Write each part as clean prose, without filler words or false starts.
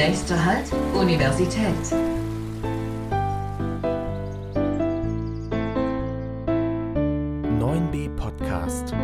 Nächster Halt, Universität. Podcast.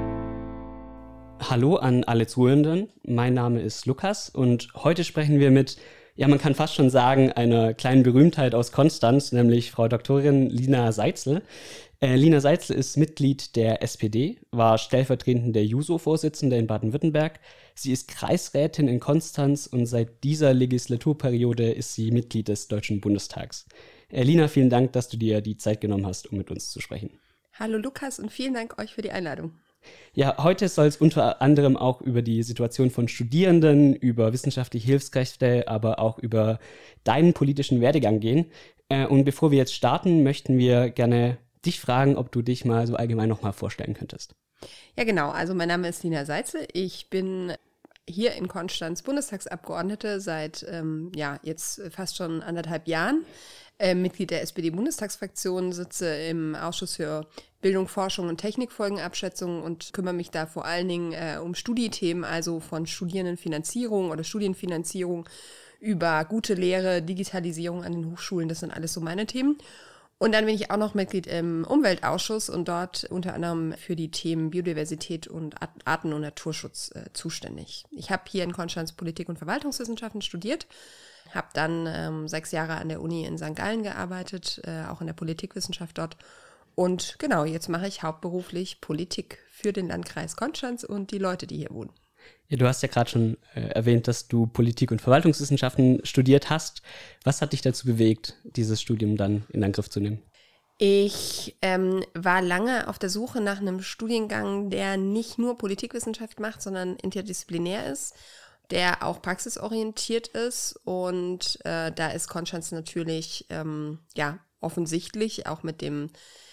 Hallo an alle Zuhörenden, mein Name ist Lukas und heute sprechen wir mit, ja man kann fast schon sagen, einer kleinen Berühmtheit aus Konstanz, nämlich Frau Doktorin Lina Seitzl. Lina Seitzl ist Mitglied der SPD, war stellvertretende JUSO-Vorsitzende in Baden-Württemberg. Sie ist Kreisrätin in Konstanz und seit dieser Legislaturperiode ist sie Mitglied des Deutschen Bundestags. Lina, vielen Dank, dass du dir die Zeit genommen hast, um mit uns zu sprechen. Hallo Lukas und vielen Dank euch für die Einladung. Ja, heute soll es unter anderem auch über die Situation von Studierenden, über wissenschaftliche Hilfskräfte, aber auch über deinen politischen Werdegang gehen. Und bevor wir jetzt starten, möchten wir gerne dich fragen, ob du dich mal so allgemein nochmal vorstellen könntest. Ja genau, also mein Name ist Lina Seitzl. Ich bin hier in Konstanz Bundestagsabgeordnete seit jetzt fast schon 1,5 Jahren. Mitglied der SPD-Bundestagsfraktion, sitze im Ausschuss für Bildung, Forschung und Technikfolgenabschätzung und kümmere mich da vor allen Dingen um Studiethemen, also von Studierendenfinanzierung oder Studienfinanzierung über gute Lehre, Digitalisierung an den Hochschulen. Das sind alles so meine Themen. Und dann bin ich auch noch Mitglied im Umweltausschuss und dort unter anderem für die Themen Biodiversität und Arten- und Naturschutz zuständig. Ich habe hier in Konstanz Politik- und Verwaltungswissenschaften studiert, habe dann 6 Jahre an der Uni in St. Gallen gearbeitet, auch in der Politikwissenschaft dort. Und genau, jetzt mache ich hauptberuflich Politik für den Landkreis Konstanz und die Leute, die hier wohnen. Ja, du hast ja gerade schon erwähnt, dass du Politik- und Verwaltungswissenschaften studiert hast. Was hat dich dazu bewegt, dieses Studium dann in Angriff zu nehmen? Ich war lange auf der Suche nach einem Studiengang, der nicht nur Politikwissenschaft macht, sondern interdisziplinär ist, der auch praxisorientiert ist. Und da ist Konstanz natürlich offensichtlich auch mit dem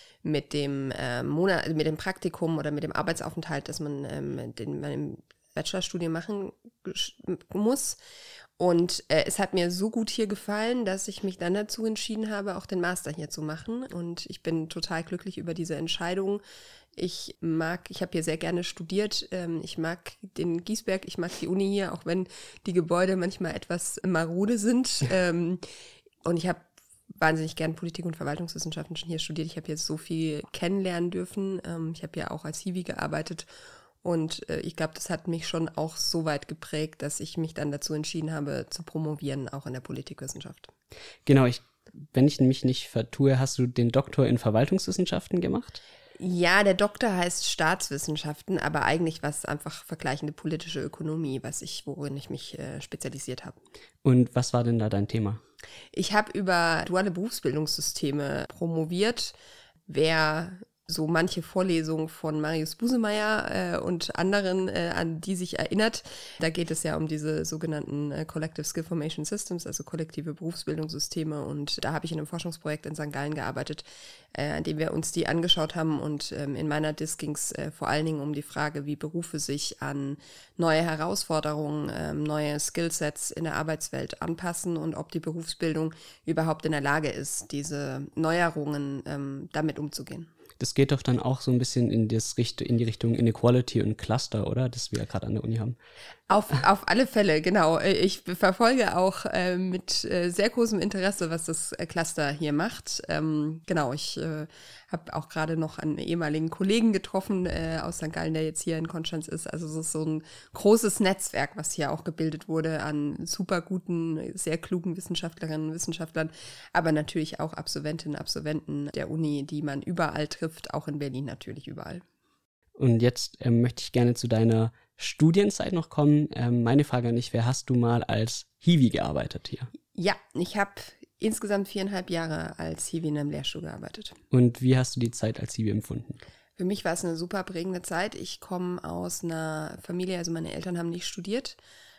Praktikum oder mit dem Arbeitsaufenthalt, dass man im Bachelorstudium machen muss. Und es hat mir so gut hier gefallen, dass ich mich dann dazu entschieden habe, auch den Master hier zu machen. Und ich bin total glücklich über diese Entscheidung. Ich habe hier sehr gerne studiert. Ich mag den Giesberg, ich mag die Uni hier, auch wenn die Gebäude manchmal etwas marode sind. Und ich habe wahnsinnig gern Politik- und Verwaltungswissenschaften schon hier studiert. Ich habe jetzt so viel kennenlernen dürfen. Ich habe ja auch als Hiwi gearbeitet. Und ich glaube, das hat mich schon auch so weit geprägt, dass ich mich dann dazu entschieden habe, zu promovieren, auch in der Politikwissenschaft. Genau, wenn ich mich nicht vertue, hast du den Doktor in Verwaltungswissenschaften gemacht? Ja, der Doktor heißt Staatswissenschaften, aber eigentlich war es einfach vergleichende politische Ökonomie, worin ich mich spezialisiert habe. Und was war denn da dein Thema? Ich habe über duale Berufsbildungssysteme promoviert. Wer so manche Vorlesungen von Marius Busemeyer und anderen, an die sich erinnert. Da geht es ja um diese sogenannten Collective Skill Formation Systems, also kollektive Berufsbildungssysteme. Und da habe ich in einem Forschungsprojekt in St. Gallen gearbeitet, an dem wir uns die angeschaut haben. Und in meiner Disk ging es vor allen Dingen um die Frage, wie Berufe sich an neue Herausforderungen, neue Skillsets in der Arbeitswelt anpassen und ob die Berufsbildung überhaupt in der Lage ist, diese Neuerungen damit umzugehen. Das geht doch dann auch so ein bisschen in die Richtung Inequality und Cluster, oder? Das wir ja gerade an der Uni haben. Auf alle Fälle, genau. Ich verfolge auch mit sehr großem Interesse, was das Cluster hier macht. Genau, ich habe auch gerade noch einen ehemaligen Kollegen getroffen aus St. Gallen, der jetzt hier in Konstanz ist. Also es ist so ein großes Netzwerk, was hier auch gebildet wurde an super guten, sehr klugen Wissenschaftlerinnen und Wissenschaftlern, aber natürlich auch Absolventinnen und Absolventen der Uni, die man überall trifft, auch in Berlin natürlich überall. Und jetzt möchte ich gerne zu deiner Studienzeit noch kommen. Meine Frage an dich, wer hast du mal als Hiwi gearbeitet hier? Ja, ich habe insgesamt 4,5 Jahre als Hiwi in einem Lehrstuhl gearbeitet. Und wie hast du die Zeit als Hiwi empfunden? Für mich war es eine super prägende Zeit. Ich komme aus einer Familie, also meine Eltern haben nicht studiert.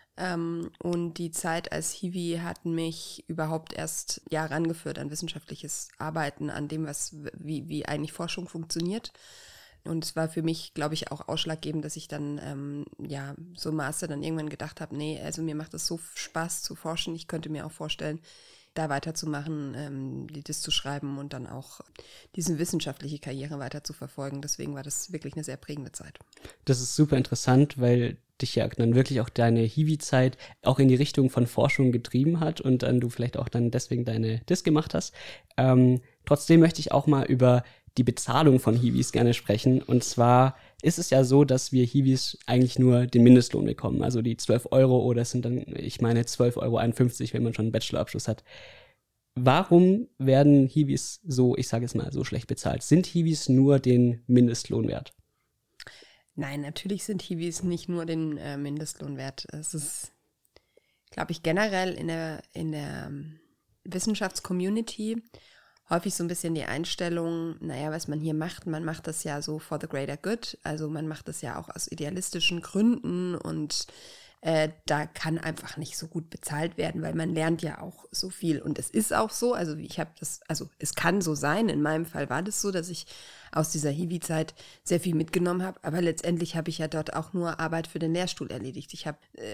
Und die Zeit als Hiwi hat mich überhaupt erst rangeführt an wissenschaftliches Arbeiten, an dem, wie eigentlich Forschung funktioniert. Und es war für mich, glaube ich, auch ausschlaggebend, dass ich dann, so im Master dann irgendwann gedacht habe, nee, also mir macht es so Spaß zu forschen. Ich könnte mir auch vorstellen, da weiterzumachen, das zu schreiben und dann auch diese wissenschaftliche Karriere weiter zu verfolgen. Deswegen war das wirklich eine sehr prägende Zeit. Das ist super interessant, weil dich ja dann wirklich auch deine Hiwi-Zeit auch in die Richtung von Forschung getrieben hat und dann du vielleicht auch dann deswegen deine Diss gemacht hast. Trotzdem möchte ich auch mal über die Bezahlung von Hiwis gerne sprechen. Und zwar ist es ja so, dass wir Hiwis eigentlich nur den Mindestlohn bekommen. Also die 12 Euro oder es sind dann, ich meine, 12,51 €, wenn man schon einen Bachelorabschluss hat. Warum werden Hiwis so, ich sage es mal, so schlecht bezahlt? Sind Hiwis nur den Mindestlohn wert? Nein, natürlich sind Hiwis nicht nur den Mindestlohn wert. Es ist, glaube ich, generell in der Wissenschaftscommunity häufig so ein bisschen die Einstellung, naja, was man hier macht, man macht das ja so for the greater good, also man macht das ja auch aus idealistischen Gründen und da kann einfach nicht so gut bezahlt werden, weil man lernt ja auch so viel und es ist auch so, also es kann so sein, in meinem Fall war das so, dass ich aus dieser Hiwi-Zeit sehr viel mitgenommen habe, aber letztendlich habe ich ja dort auch nur Arbeit für den Lehrstuhl erledigt. Ich habe,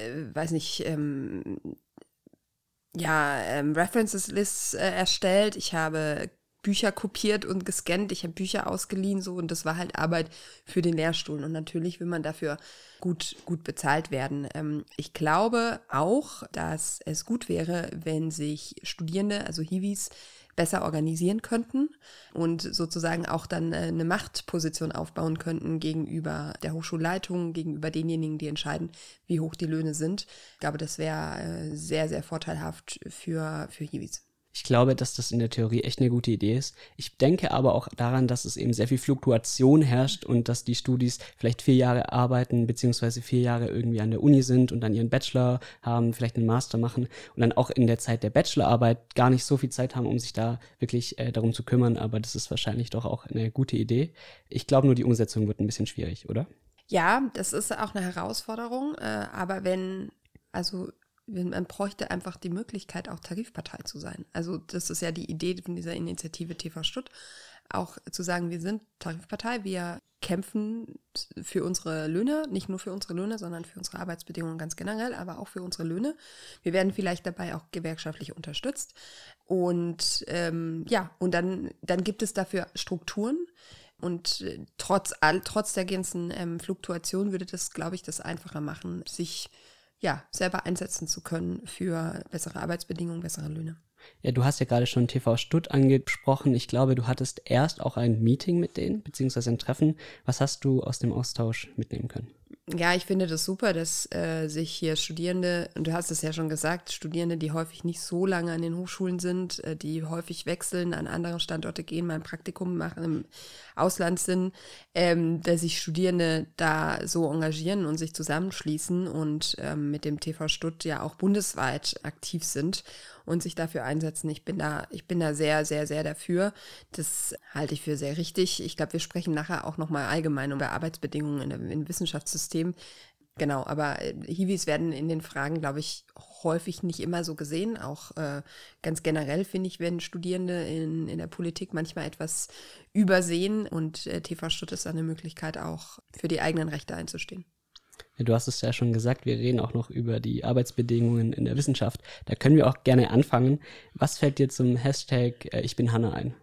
References Lists erstellt, ich habe Bücher kopiert und gescannt, ich habe Bücher ausgeliehen so und das war halt Arbeit für den Lehrstuhl und natürlich will man dafür gut bezahlt werden. Ich glaube auch, dass es gut wäre, wenn sich Studierende, also Hiwis, besser organisieren könnten und sozusagen auch dann eine Machtposition aufbauen könnten gegenüber der Hochschulleitung, gegenüber denjenigen, die entscheiden, wie hoch die Löhne sind. Ich glaube, das wäre sehr, sehr vorteilhaft für Hiwis. Ich glaube, dass das in der Theorie echt eine gute Idee ist. Ich denke aber auch daran, dass es eben sehr viel Fluktuation herrscht und dass die Studis vielleicht 4 Jahre arbeiten, beziehungsweise 4 Jahre irgendwie an der Uni sind und dann ihren Bachelor haben, vielleicht einen Master machen und dann auch in der Zeit der Bachelorarbeit gar nicht so viel Zeit haben, um sich da wirklich darum zu kümmern. Aber das ist wahrscheinlich doch auch eine gute Idee. Ich glaube nur, die Umsetzung wird ein bisschen schwierig, oder? Ja, das ist auch eine Herausforderung, aber man bräuchte einfach die Möglichkeit, auch Tarifpartei zu sein. Also das ist ja die Idee von dieser Initiative TV Stutt, auch zu sagen, wir sind Tarifpartei, wir kämpfen für unsere Löhne, nicht nur für unsere Löhne, sondern für unsere Arbeitsbedingungen ganz generell, aber auch für unsere Löhne. Wir werden vielleicht dabei auch gewerkschaftlich unterstützt. Und und dann gibt es dafür Strukturen. Und trotz der ganzen Fluktuation würde das, glaube ich, das einfacher machen, sich selber einsetzen zu können für bessere Arbeitsbedingungen, bessere Löhne. Ja, du hast ja gerade schon TV Stutt angesprochen. Ich glaube, du hattest erst auch ein Meeting mit denen, beziehungsweise ein Treffen. Was hast du aus dem Austausch mitnehmen können? Ja, ich finde das super, dass sich hier Studierende, und du hast es ja schon gesagt, Studierende, die häufig nicht so lange an den Hochschulen sind, die häufig wechseln, an andere Standorte gehen, mal ein Praktikum machen, im Ausland sind, dass sich Studierende da so engagieren und sich zusammenschließen und mit dem TV Stutt ja auch bundesweit aktiv sind und sich dafür einsetzen. Ich bin da sehr, sehr, sehr dafür. Das halte ich für sehr richtig. Ich glaube, wir sprechen nachher auch nochmal allgemein über Arbeitsbedingungen im Wissenschaftssystem. Genau, aber Hiwis werden in den Fragen, glaube ich, häufig nicht immer so gesehen. Auch ganz generell, finde ich, werden Studierende in der Politik manchmal etwas übersehen und TV Stutt ist eine Möglichkeit, auch für die eigenen Rechte einzustehen. Ja, du hast es ja schon gesagt, wir reden auch noch über die Arbeitsbedingungen in der Wissenschaft. Da können wir auch gerne anfangen. Was fällt dir zum Hashtag Ich bin Hanna ein?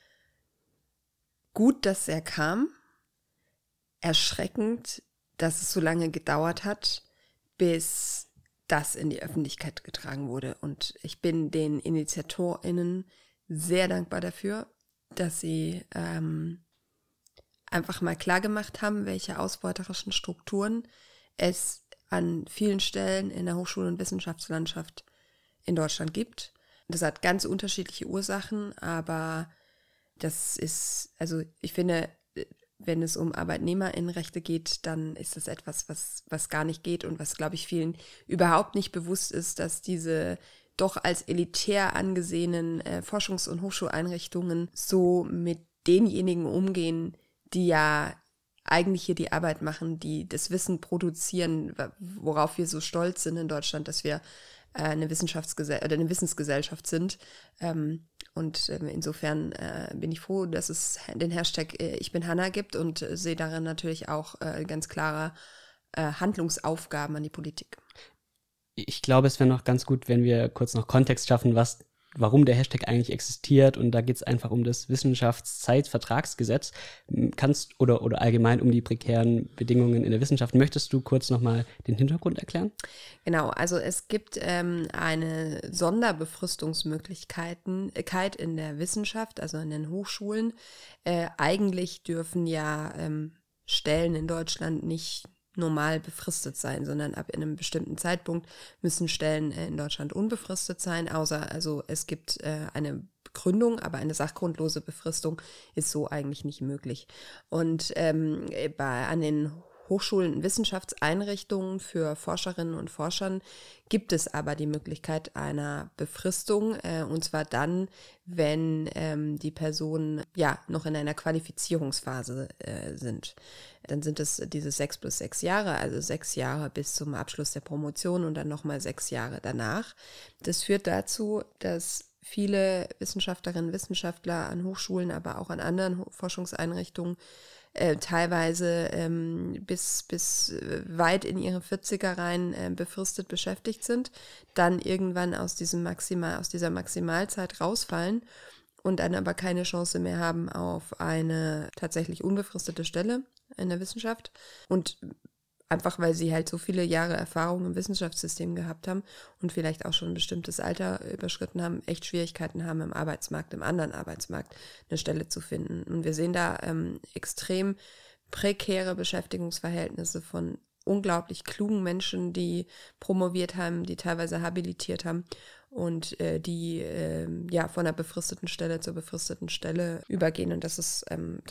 Gut, dass er kam. Erschreckend, dass es so lange gedauert hat, bis das in die Öffentlichkeit getragen wurde. Und ich bin den InitiatorInnen sehr dankbar dafür, dass sie einfach mal klargemacht haben, welche ausbeuterischen Strukturen es an vielen Stellen in der Hochschul- und Wissenschaftslandschaft in Deutschland gibt. Das hat ganz unterschiedliche Ursachen, aber das ist, also ich finde, wenn es um ArbeitnehmerInnenrechte geht, dann ist das etwas, was gar nicht geht und was, glaube ich, vielen überhaupt nicht bewusst ist, dass diese doch als elitär angesehenen Forschungs- und Hochschuleinrichtungen so mit denjenigen umgehen, die ja eigentlich hier die Arbeit machen, die das Wissen produzieren, worauf wir so stolz sind in Deutschland, dass wir eine Wissensgesellschaft sind. Und insofern bin ich froh, dass es den Hashtag Ich bin Hanna gibt und sehe darin natürlich auch ganz klare Handlungsaufgaben an die Politik. Ich glaube, es wäre noch ganz gut, wenn wir kurz noch Kontext schaffen, was warum der Hashtag eigentlich existiert. Und da geht es einfach um das Wissenschaftszeitvertragsgesetz. Oder allgemein um die prekären Bedingungen in der Wissenschaft. Möchtest du kurz nochmal den Hintergrund erklären? Genau, also es gibt eine Sonderbefristungsmöglichkeit in der Wissenschaft, also in den Hochschulen. Eigentlich dürfen ja Stellen in Deutschland nicht normal befristet sein, sondern ab einem bestimmten Zeitpunkt müssen Stellen in Deutschland unbefristet sein, außer also es gibt eine Begründung, aber eine sachgrundlose Befristung ist so eigentlich nicht möglich. Und an den Hochschulen und Wissenschaftseinrichtungen für Forscherinnen und Forschern gibt es aber die Möglichkeit einer Befristung, und zwar dann, wenn die Personen ja noch in einer Qualifizierungsphase sind. Dann sind es diese 6 + 6 Jahre, also 6 Jahre bis zum Abschluss der Promotion und dann nochmal 6 Jahre danach. Das führt dazu, dass viele Wissenschaftlerinnen und Wissenschaftler an Hochschulen, aber auch an anderen Forschungseinrichtungen teilweise bis weit in ihre 40er rein befristet beschäftigt sind, dann irgendwann aus dieser Maximalzeit rausfallen und dann aber keine Chance mehr haben auf eine tatsächlich unbefristete Stelle in der Wissenschaft. Und einfach, weil sie halt so viele Jahre Erfahrung im Wissenschaftssystem gehabt haben und vielleicht auch schon ein bestimmtes Alter überschritten haben, echt Schwierigkeiten haben im anderen Arbeitsmarkt eine Stelle zu finden. Und wir sehen da extrem prekäre Beschäftigungsverhältnisse von unglaublich klugen Menschen, die promoviert haben, die teilweise habilitiert haben und die von einer befristeten Stelle zur befristeten Stelle übergehen. Und das ist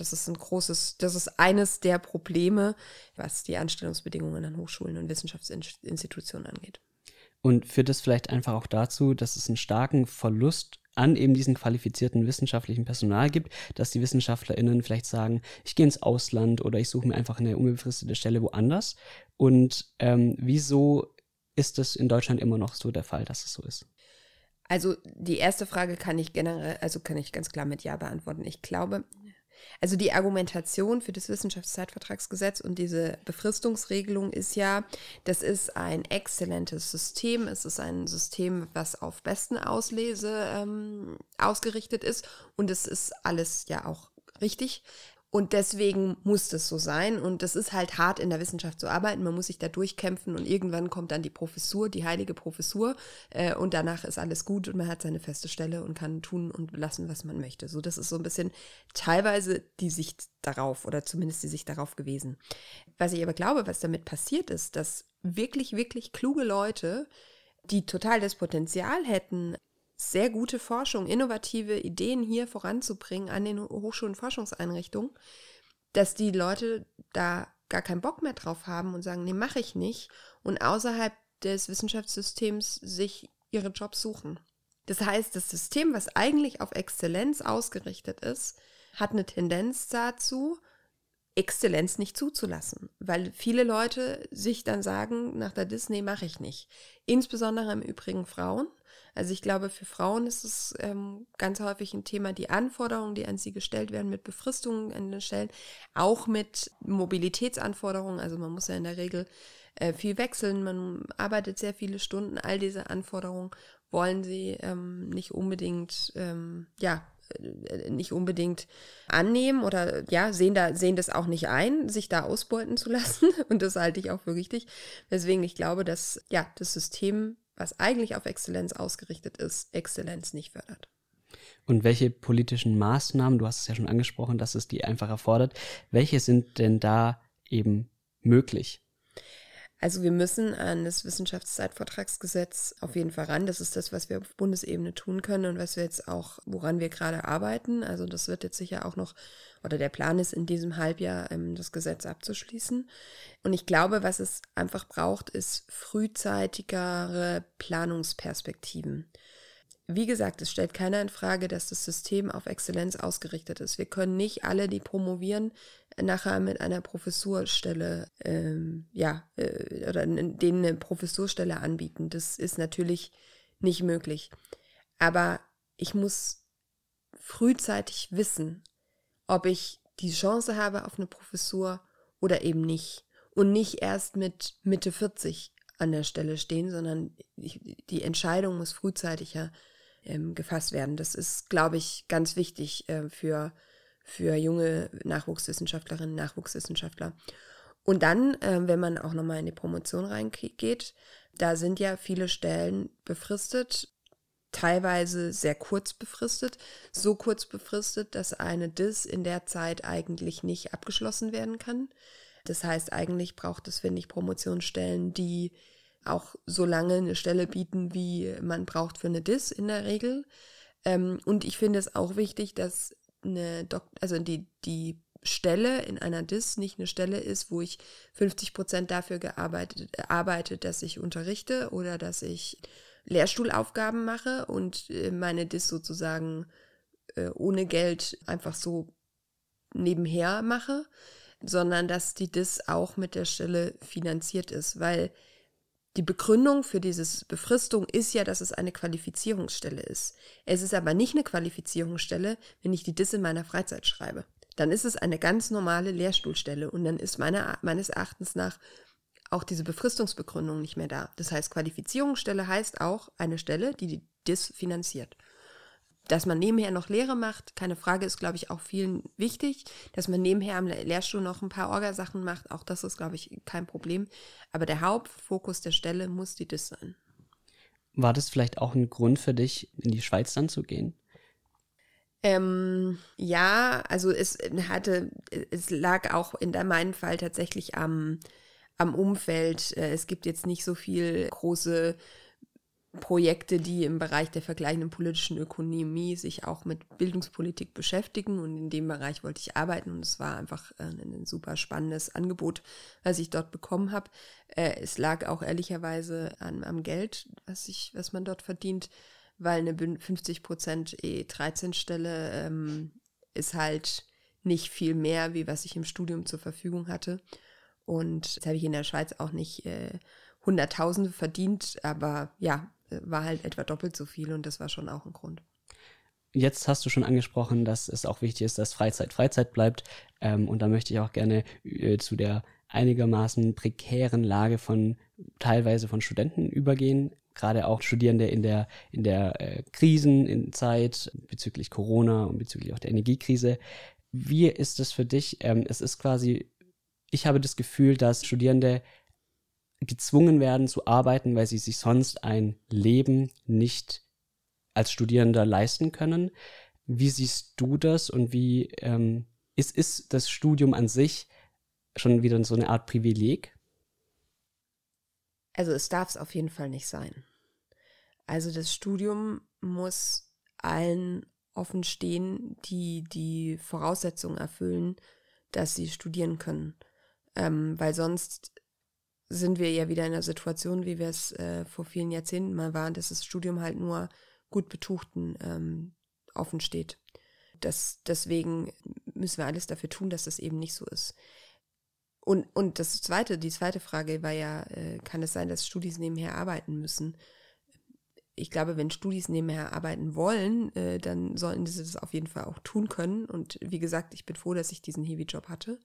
eines der Probleme, was die Anstellungsbedingungen an Hochschulen und Wissenschaftsinstitutionen angeht. Und führt das vielleicht einfach auch dazu, dass es einen starken Verlust an eben diesen qualifizierten wissenschaftlichen Personal gibt, dass die WissenschaftlerInnen vielleicht sagen, ich gehe ins Ausland oder ich suche mir einfach eine unbefristete Stelle woanders. Und wieso ist es in Deutschland immer noch so der Fall, dass es so ist? Also die erste Frage kann ich ganz klar mit Ja beantworten. Ich glaube, also die Argumentation für das Wissenschaftszeitvertragsgesetz und diese Befristungsregelung ist ja, das ist ein exzellentes System. Es ist ein System, was auf besten Auslese ausgerichtet ist und es ist alles ja auch richtig. Und deswegen muss das so sein. Und das ist halt hart in der Wissenschaft zu arbeiten. Man muss sich da durchkämpfen und irgendwann kommt dann die Professur, die heilige Professur. Und danach ist alles gut und man hat seine feste Stelle und kann tun und lassen, was man möchte. So, das ist so ein bisschen teilweise die Sicht darauf oder zumindest die Sicht darauf gewesen. Was ich aber glaube, was damit passiert ist, dass wirklich, wirklich kluge Leute, die total das Potenzial hätten, sehr gute Forschung, innovative Ideen hier voranzubringen an den Hochschulen und Forschungseinrichtungen, dass die Leute da gar keinen Bock mehr drauf haben und sagen, nee, mache ich nicht und außerhalb des Wissenschaftssystems sich ihre Jobs suchen. Das heißt, das System, was eigentlich auf Exzellenz ausgerichtet ist, hat eine Tendenz dazu, Exzellenz nicht zuzulassen, weil viele Leute sich dann sagen, nach der Disney mache ich nicht. Insbesondere im Übrigen Frauen. Also ich glaube, für Frauen ist es ganz häufig ein Thema, die Anforderungen, die an sie gestellt werden mit Befristungen an den Stellen, auch mit Mobilitätsanforderungen. Also man muss ja in der Regel viel wechseln, man arbeitet sehr viele Stunden. All diese Anforderungen wollen sie nicht unbedingt annehmen oder ja, sehen das auch nicht ein, sich da ausbeuten zu lassen. Und das halte ich auch für richtig. Deswegen, ich glaube, dass ja das System, was eigentlich auf Exzellenz ausgerichtet ist, Exzellenz nicht fördert. Und welche politischen Maßnahmen, du hast es ja schon angesprochen, dass es die einfach erfordert, welche sind denn da eben möglich? Also wir müssen an das Wissenschaftszeitvertragsgesetz auf jeden Fall ran. Das ist das, was wir auf Bundesebene tun können und was wir jetzt auch, woran wir gerade arbeiten. Also das wird jetzt sicher auch noch, oder der Plan ist in diesem Halbjahr, das Gesetz abzuschließen. Und ich glaube, was es einfach braucht, ist frühzeitigere Planungsperspektiven. Wie gesagt, es stellt keiner in Frage, dass das System auf Exzellenz ausgerichtet ist. Wir können nicht alle, die promovieren, nachher mit einer Professurstelle, oder denen eine Professurstelle anbieten. Das ist natürlich nicht möglich. Aber ich muss frühzeitig wissen, ob ich die Chance habe auf eine Professur oder eben nicht. Und nicht erst mit Mitte 40 an der Stelle stehen, sondern die Entscheidung muss frühzeitiger gefasst werden. Das ist, glaube ich, ganz wichtig für junge Nachwuchswissenschaftlerinnen und Nachwuchswissenschaftler. Und dann, wenn man auch nochmal in die Promotion reingeht, da sind ja viele Stellen befristet, teilweise sehr kurz befristet, so kurz befristet, dass eine DIS in der Zeit eigentlich nicht abgeschlossen werden kann. Das heißt, eigentlich braucht es, finde ich, Promotionsstellen, die auch so lange eine Stelle bieten, wie man braucht für eine DIS in der Regel. Und ich finde es auch wichtig, dass die Stelle in einer DIS nicht eine Stelle ist, wo ich 50% dafür arbeite, dass ich unterrichte oder dass ich Lehrstuhlaufgaben mache und meine DIS sozusagen ohne Geld einfach so nebenher mache, sondern dass die DIS auch mit der Stelle finanziert ist, weil die Begründung für diese Befristung ist ja, dass es eine Qualifizierungsstelle ist. Es ist aber nicht eine Qualifizierungsstelle, wenn ich die DIS in meiner Freizeit schreibe. Dann ist es eine ganz normale Lehrstuhlstelle und dann ist meines Erachtens nach auch diese Befristungsbegründung nicht mehr da. Das heißt, Qualifizierungsstelle heißt auch eine Stelle, die die DIS finanziert. Dass man nebenher noch Lehre macht, keine Frage, ist, glaube ich, auch vielen wichtig. Dass man nebenher am Lehrstuhl noch ein paar Orgasachen macht, auch das ist, glaube ich, kein Problem. Aber der Hauptfokus der Stelle muss die DIS sein. War das vielleicht auch ein Grund für dich, in die Schweiz dann zu gehen? Ja, also es lag auch in meinem Fall tatsächlich am Umfeld. Es gibt jetzt nicht so viel große Projekte, die im Bereich der vergleichenden politischen Ökonomie sich auch mit Bildungspolitik beschäftigen, und in dem Bereich wollte ich arbeiten und es war einfach ein super spannendes Angebot, was ich dort bekommen habe. Es lag auch ehrlicherweise am Geld, was man dort verdient, weil eine 50% E13-Stelle ist halt nicht viel mehr, wie was ich im Studium zur Verfügung hatte. Und jetzt habe ich in der Schweiz auch nicht Hunderttausende verdient, aber ja, war halt etwa doppelt so viel und das war schon auch ein Grund. Jetzt hast du schon angesprochen, dass es auch wichtig ist, dass Freizeit bleibt. Und da möchte ich auch gerne zu der einigermaßen prekären Lage teilweise von Studenten übergehen. Gerade auch Studierende in der Krisenzeit bezüglich Corona und bezüglich auch der Energiekrise. Wie ist es für dich? Es ist quasi, ich habe das Gefühl, dass Studierende gezwungen werden zu arbeiten, weil sie sich sonst ein Leben nicht als Studierender leisten können. Wie siehst du das und wie ist das Studium an sich schon wieder so eine Art Privileg? Also es darf es auf jeden Fall nicht sein. Also das Studium muss allen offen stehen, die Voraussetzungen erfüllen, dass sie studieren können. Weil sonst sind wir ja wieder in einer Situation, wie wir es vor vielen Jahrzehnten mal waren, dass das Studium halt nur gut Betuchten offen steht. Deswegen müssen wir alles dafür tun, dass das eben nicht so ist. Und die zweite Frage war ja, kann es sein, dass Studis nebenher arbeiten müssen? Ich glaube, wenn Studis nebenher arbeiten wollen, dann sollten sie das auf jeden Fall auch tun können. Und wie gesagt, ich bin froh, dass ich diesen Hiwi-Job hatte.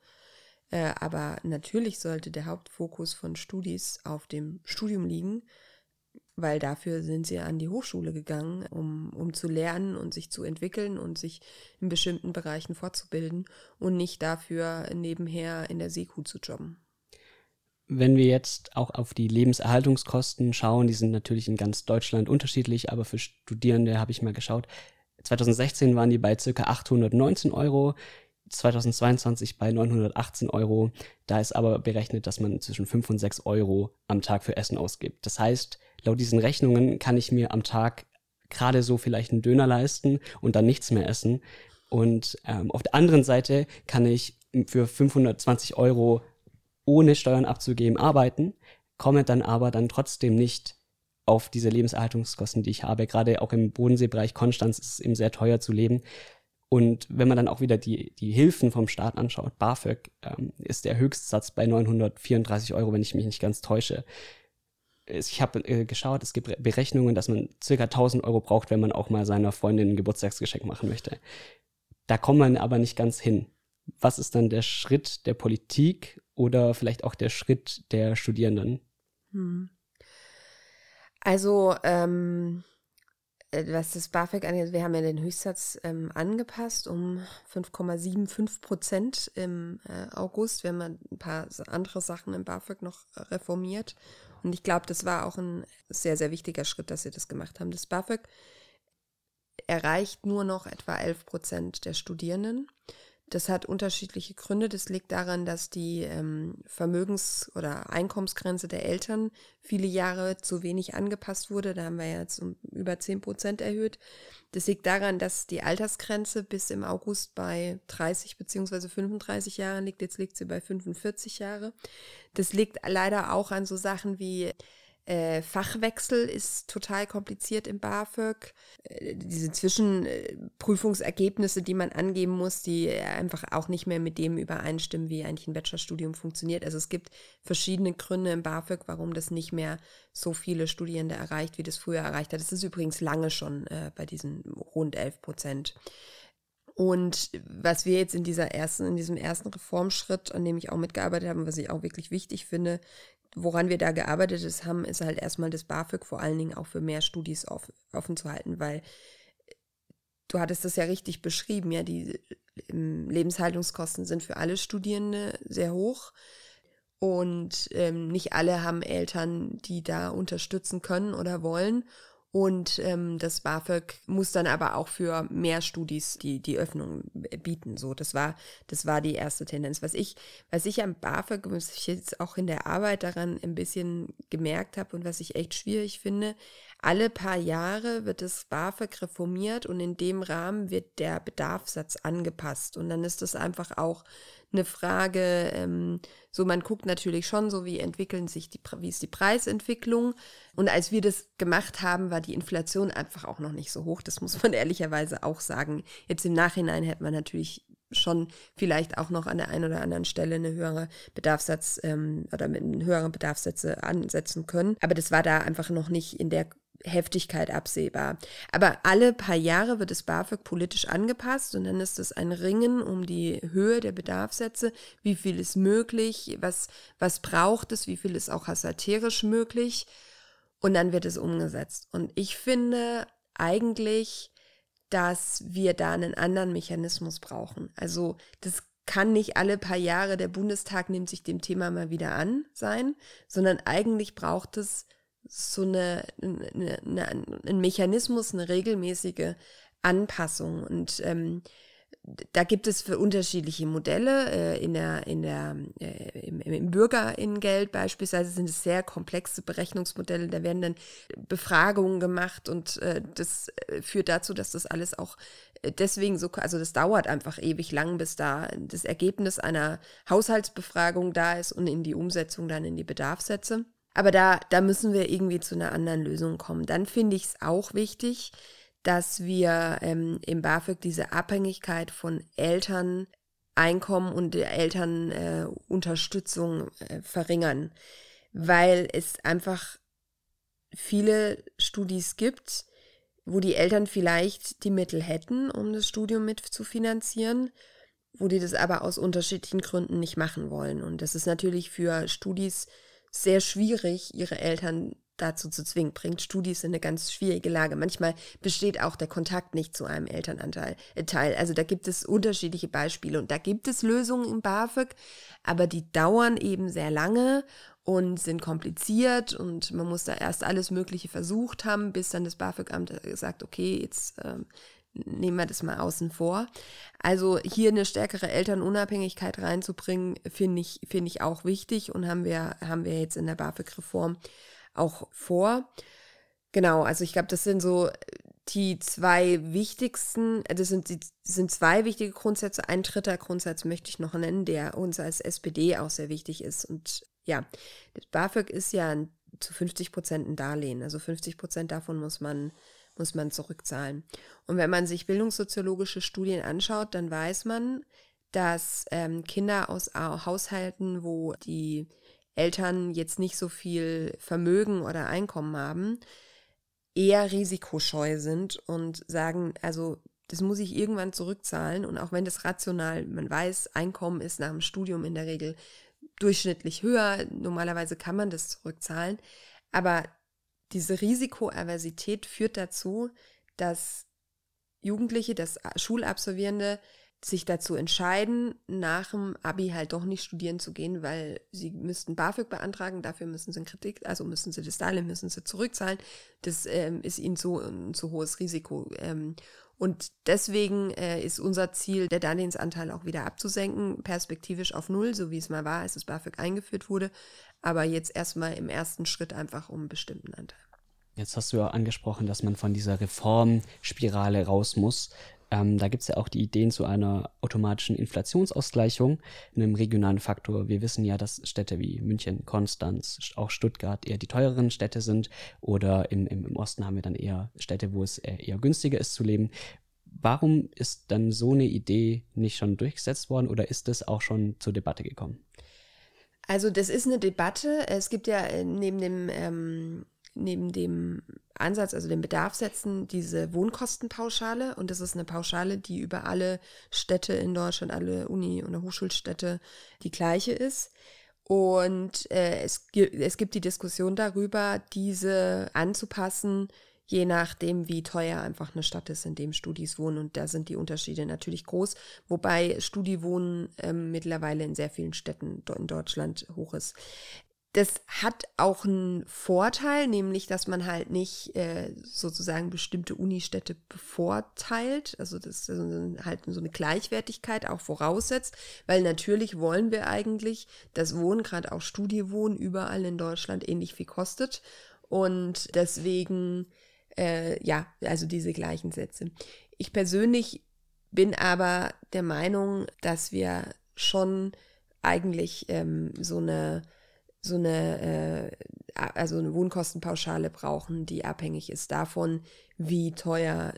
Aber natürlich sollte der Hauptfokus von Studis auf dem Studium liegen, weil dafür sind sie an die Hochschule gegangen, um zu lernen und sich zu entwickeln und sich in bestimmten Bereichen fortzubilden und nicht dafür nebenher in der Seekuh zu jobben. Wenn wir jetzt auch auf die Lebenserhaltungskosten schauen, die sind natürlich in ganz Deutschland unterschiedlich, aber für Studierende habe ich mal geschaut, 2016 waren die bei ca. 819 Euro, 2022 bei 918 Euro. Da ist aber berechnet, dass man zwischen 5 und 6 Euro am Tag für Essen ausgibt. Das heißt, laut diesen Rechnungen kann ich mir am Tag gerade so vielleicht einen Döner leisten und dann nichts mehr essen. Und auf der anderen Seite kann ich für 520 Euro ohne Steuern abzugeben arbeiten, komme dann aber trotzdem nicht auf diese Lebenserhaltungskosten, die ich habe. Gerade auch im Bodenseebereich Konstanz ist es eben sehr teuer zu leben. Und wenn man dann auch wieder die Hilfen vom Staat anschaut, BAföG, ist der Höchstsatz bei 934 Euro, wenn ich mich nicht ganz täusche. Ich habe geschaut, es gibt Berechnungen, dass man ca. 1000 Euro braucht, wenn man auch mal seiner Freundin ein Geburtstagsgeschenk machen möchte. Da kommt man aber nicht ganz hin. Was ist dann der Schritt der Politik oder vielleicht auch der Schritt der Studierenden? Also Was das BAföG angeht, wir haben ja den Höchstsatz angepasst um 5,75% im August. Wir haben ein paar andere Sachen im BAföG noch reformiert. Und ich glaube, das war auch ein sehr, sehr wichtiger Schritt, dass sie das gemacht haben. Das BAföG erreicht nur noch etwa 11% der Studierenden. Das hat unterschiedliche Gründe. Das liegt daran, dass die Vermögens- oder Einkommensgrenze der Eltern viele Jahre zu wenig angepasst wurde. Da haben wir jetzt um über 10% erhöht. Das liegt daran, dass die Altersgrenze bis im August bei 30 bzw. 35 Jahren liegt. Jetzt liegt sie bei 45 Jahre. Das liegt leider auch an so Sachen wie Fachwechsel ist total kompliziert im BAföG. Diese Zwischenprüfungsergebnisse, die man angeben muss, die einfach auch nicht mehr mit dem übereinstimmen, wie eigentlich ein Bachelorstudium funktioniert. Also es gibt verschiedene Gründe im BAföG, warum das nicht mehr so viele Studierende erreicht, wie das früher erreicht hat. Das ist übrigens lange schon bei diesen rund 11%. Und was wir jetzt in diesem ersten Reformschritt, an dem ich auch mitgearbeitet habe, was ich auch wirklich wichtig finde, woran wir da gearbeitet haben, ist halt erstmal das BAföG vor allen Dingen auch für mehr Studis offen zu halten, weil du hattest das ja richtig beschrieben, ja, die Lebenshaltungskosten sind für alle Studierende sehr hoch und nicht alle haben Eltern, die da unterstützen können oder wollen. Und das BAföG muss dann aber auch für mehr Studis die Öffnung bieten. So, das war die erste Tendenz. Was ich am BAföG, was ich jetzt auch in der Arbeit daran ein bisschen gemerkt habe und was ich echt schwierig finde, alle paar Jahre wird das BAföG reformiert und in dem Rahmen wird der Bedarfssatz angepasst. Und dann ist das einfach auch eine Frage, so man guckt natürlich schon so, wie ist die Preisentwicklung. Und als wir das gemacht haben, war die Inflation einfach auch noch nicht so hoch. Das muss man ehrlicherweise auch sagen. Jetzt im Nachhinein hätte man natürlich schon vielleicht auch noch an der einen oder anderen Stelle eine höhere Bedarfssatz oder mit höheren Bedarfssätze ansetzen können. Aber das war da einfach noch nicht in der Heftigkeit absehbar. Aber alle paar Jahre wird das BAföG politisch angepasst und dann ist es ein Ringen um die Höhe der Bedarfssätze. Wie viel ist möglich? Was braucht es? Wie viel ist auch haushalterisch möglich? Und dann wird es umgesetzt. Und ich finde eigentlich, dass wir da einen anderen Mechanismus brauchen. Also das kann nicht alle paar Jahre, der Bundestag nimmt sich dem Thema mal wieder an sein, sondern eigentlich braucht es so ein Mechanismus, eine regelmäßige Anpassung. Und da gibt es für unterschiedliche Modelle. Im Bürgerinnengeld beispielsweise sind es sehr komplexe Berechnungsmodelle. Da werden dann Befragungen gemacht und das führt dazu, dass das alles auch deswegen also das dauert einfach ewig lang, bis da das Ergebnis einer Haushaltsbefragung da ist und in die Umsetzung dann in die Bedarfssätze. Aber da müssen wir irgendwie zu einer anderen Lösung kommen. Dann finde ich es auch wichtig, dass wir im BAföG diese Abhängigkeit von Elterneinkommen und der Elternunterstützung verringern, weil es einfach viele Studis gibt, wo die Eltern vielleicht die Mittel hätten, um das Studium mit zu finanzieren, wo die das aber aus unterschiedlichen Gründen nicht machen wollen. Und das ist natürlich für Studis sehr schwierig, ihre Eltern dazu zu zwingen. Bringt Studis in eine ganz schwierige Lage. Manchmal besteht auch der Kontakt nicht zu einem Elternteil. Also da gibt es unterschiedliche Beispiele und da gibt es Lösungen im BAföG, aber die dauern eben sehr lange und sind kompliziert und man muss da erst alles Mögliche versucht haben, bis dann das BAföG-Amt sagt, okay, jetzt nehmen wir das mal außen vor. Also hier eine stärkere Elternunabhängigkeit reinzubringen, finde ich auch wichtig und haben wir jetzt in der BAföG-Reform auch vor. Genau, also ich glaube, das sind so die zwei wichtigsten, das sind zwei wichtige Grundsätze. Ein dritter Grundsatz möchte ich noch nennen, der uns als SPD auch sehr wichtig ist. Und ja, das BAföG ist ja zu 50% ein Darlehen. Also 50% davon muss man zurückzahlen. Und wenn man sich bildungssoziologische Studien anschaut, dann weiß man, dass Kinder aus Haushalten, wo die Eltern jetzt nicht so viel Vermögen oder Einkommen haben, eher risikoscheu sind und sagen, also das muss ich irgendwann zurückzahlen. Und auch wenn das rational, man weiß, Einkommen ist nach dem Studium in der Regel durchschnittlich höher, normalerweise kann man das zurückzahlen, aber diese Risikoaversität führt dazu, dass Jugendliche, dass Schulabsolvierende sich dazu entscheiden, nach dem Abi halt doch nicht studieren zu gehen, weil sie müssten BAföG beantragen, dafür müssen sie einen Kredit, also müssen sie das Darlehen, müssen sie zurückzahlen. Das ist ihnen so ein zu hohes Risiko. Und deswegen ist unser Ziel, der Darlehensanteil auch wieder abzusenken, perspektivisch auf 0, so wie es mal war, als das BAföG eingeführt wurde, aber jetzt erstmal im ersten Schritt einfach um einen bestimmten Anteil. Jetzt hast du ja angesprochen, dass man von dieser Reformspirale raus muss. Da gibt es ja auch die Ideen zu einer automatischen Inflationsausgleichung, einem regionalen Faktor. Wir wissen ja, dass Städte wie München, Konstanz, auch Stuttgart eher die teureren Städte sind, oder im Osten haben wir dann eher Städte, wo es eher günstiger ist zu leben. Warum ist dann so eine Idee nicht schon durchgesetzt worden, oder ist das auch schon zur Debatte gekommen? Also das ist eine Debatte. Es gibt ja neben dem Ansatz, also dem Bedarfssätzen, diese Wohnkostenpauschale, und das ist eine Pauschale, die über alle Städte in Deutschland, alle Uni- oder Hochschulstädte die gleiche ist. Und es gibt die Diskussion darüber, diese anzupassen, je nachdem, wie teuer einfach eine Stadt ist, in dem Studis wohnen. Und da sind die Unterschiede natürlich groß, wobei Studi-Wohnen mittlerweile in sehr vielen Städten in Deutschland hoch ist. Das hat auch einen Vorteil, nämlich, dass man halt nicht sozusagen bestimmte Unistädte bevorteilt, also das halt so eine Gleichwertigkeit auch voraussetzt, weil natürlich wollen wir eigentlich, dass Wohnen, gerade auch Studiewohnen, überall in Deutschland ähnlich viel kostet, und deswegen, also diese gleichen Sätze. Ich persönlich bin aber der Meinung, dass wir schon eigentlich also eine Wohnkostenpauschale brauchen, die abhängig ist davon, wie teuer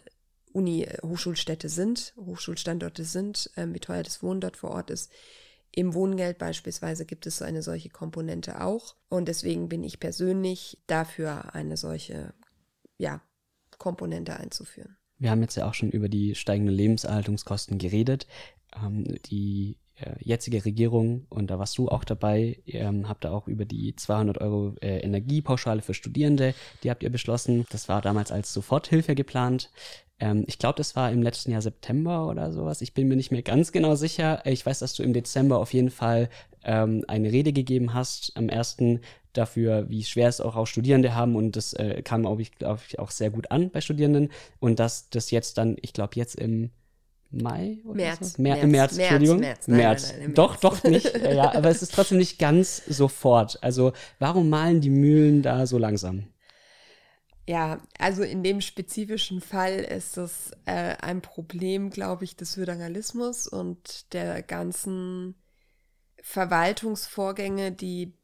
Hochschulstandorte sind, wie teuer das Wohnen dort vor Ort ist. Im Wohngeld beispielsweise gibt es eine solche Komponente auch, und deswegen bin ich persönlich dafür, eine solche Komponente einzuführen. Wir haben jetzt ja auch schon über die steigenden Lebenserhaltungskosten geredet. Die jetzige Regierung, und da warst du auch dabei, habt ihr auch über die 200 Euro Energiepauschale für Studierende, die habt ihr beschlossen. Das war damals als Soforthilfe geplant. Ich glaube, das war im letzten Jahr September oder sowas. Ich bin mir nicht mehr ganz genau sicher. Ich weiß, dass du im Dezember auf jeden Fall eine Rede gegeben hast, am 1. dafür, wie schwer es auch Studierende haben, und das kam, glaube ich, auch sehr gut an bei Studierenden, und dass das jetzt dann, ich glaube, jetzt im Mai oder März. so? Im März, Entschuldigung. März. Nein, Doch nicht. Ja, aber es ist trotzdem nicht ganz sofort. Also warum malen die Mühlen da so langsam? Ja, also in dem spezifischen Fall ist das ein Problem, glaube ich, des Föderalismus und der ganzen Verwaltungsvorgänge, die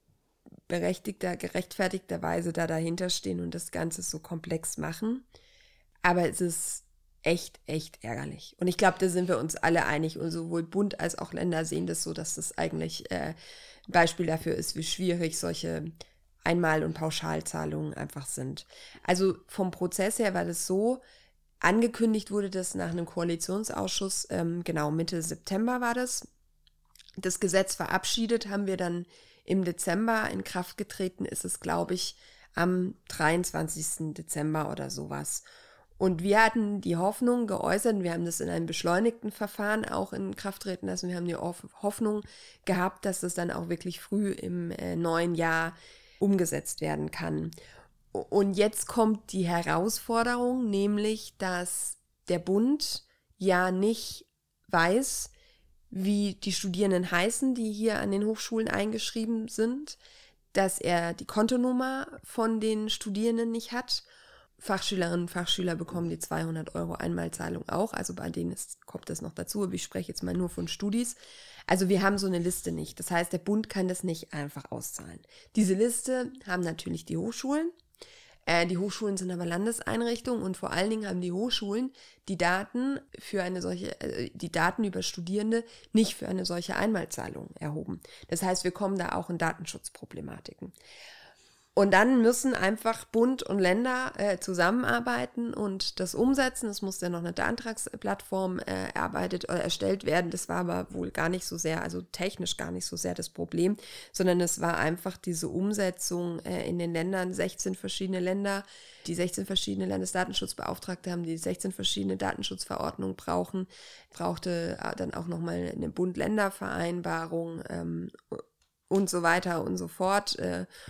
gerechtfertigterweise dahinter stehen und das Ganze so komplex machen. Aber es ist echt ärgerlich. Und ich glaube, da sind wir uns alle einig, und sowohl Bund als auch Länder sehen das so, dass das eigentlich ein Beispiel dafür ist, wie schwierig solche Einmal- und Pauschalzahlungen einfach sind. Also vom Prozess her war das so, angekündigt wurde das nach einem Koalitionsausschuss, Mitte September war das. Das Gesetz verabschiedet haben wir dann im Dezember, in Kraft getreten ist es, glaube ich, am 23. Dezember oder sowas. Und wir hatten die Hoffnung geäußert, wir haben das in einem beschleunigten Verfahren auch in Kraft treten lassen, wir haben die Hoffnung gehabt, dass das dann auch wirklich früh im neuen Jahr umgesetzt werden kann. Und jetzt kommt die Herausforderung, nämlich, dass der Bund ja nicht weiß, wie die Studierenden heißen, die hier an den Hochschulen eingeschrieben sind, dass er die Kontonummer von den Studierenden nicht hat. Fachschülerinnen und Fachschüler bekommen die 200 Euro Einmalzahlung auch, also bei denen kommt das noch dazu, aber ich spreche jetzt mal nur von Studis. Also wir haben so eine Liste nicht, das heißt, der Bund kann das nicht einfach auszahlen. Diese Liste haben natürlich die Hochschulen. Die Hochschulen sind aber Landeseinrichtungen, und vor allen Dingen haben die Hochschulen die Daten die Daten über Studierende nicht für eine solche Einmalzahlung erhoben. Das heißt, wir kommen da auch in Datenschutzproblematiken. Und dann müssen einfach Bund und Länder zusammenarbeiten und das umsetzen. Es muss dann noch eine Antragsplattform erarbeitet oder erstellt werden. Das war aber wohl gar nicht so sehr, also technisch gar nicht so sehr das Problem, sondern es war einfach diese Umsetzung in den Ländern, 16 verschiedene Länder, die 16 verschiedene Landesdatenschutzbeauftragte haben, die 16 verschiedene Datenschutzverordnungen brauchte dann auch nochmal eine Bund-Länder-Vereinbarung und so weiter und so fort,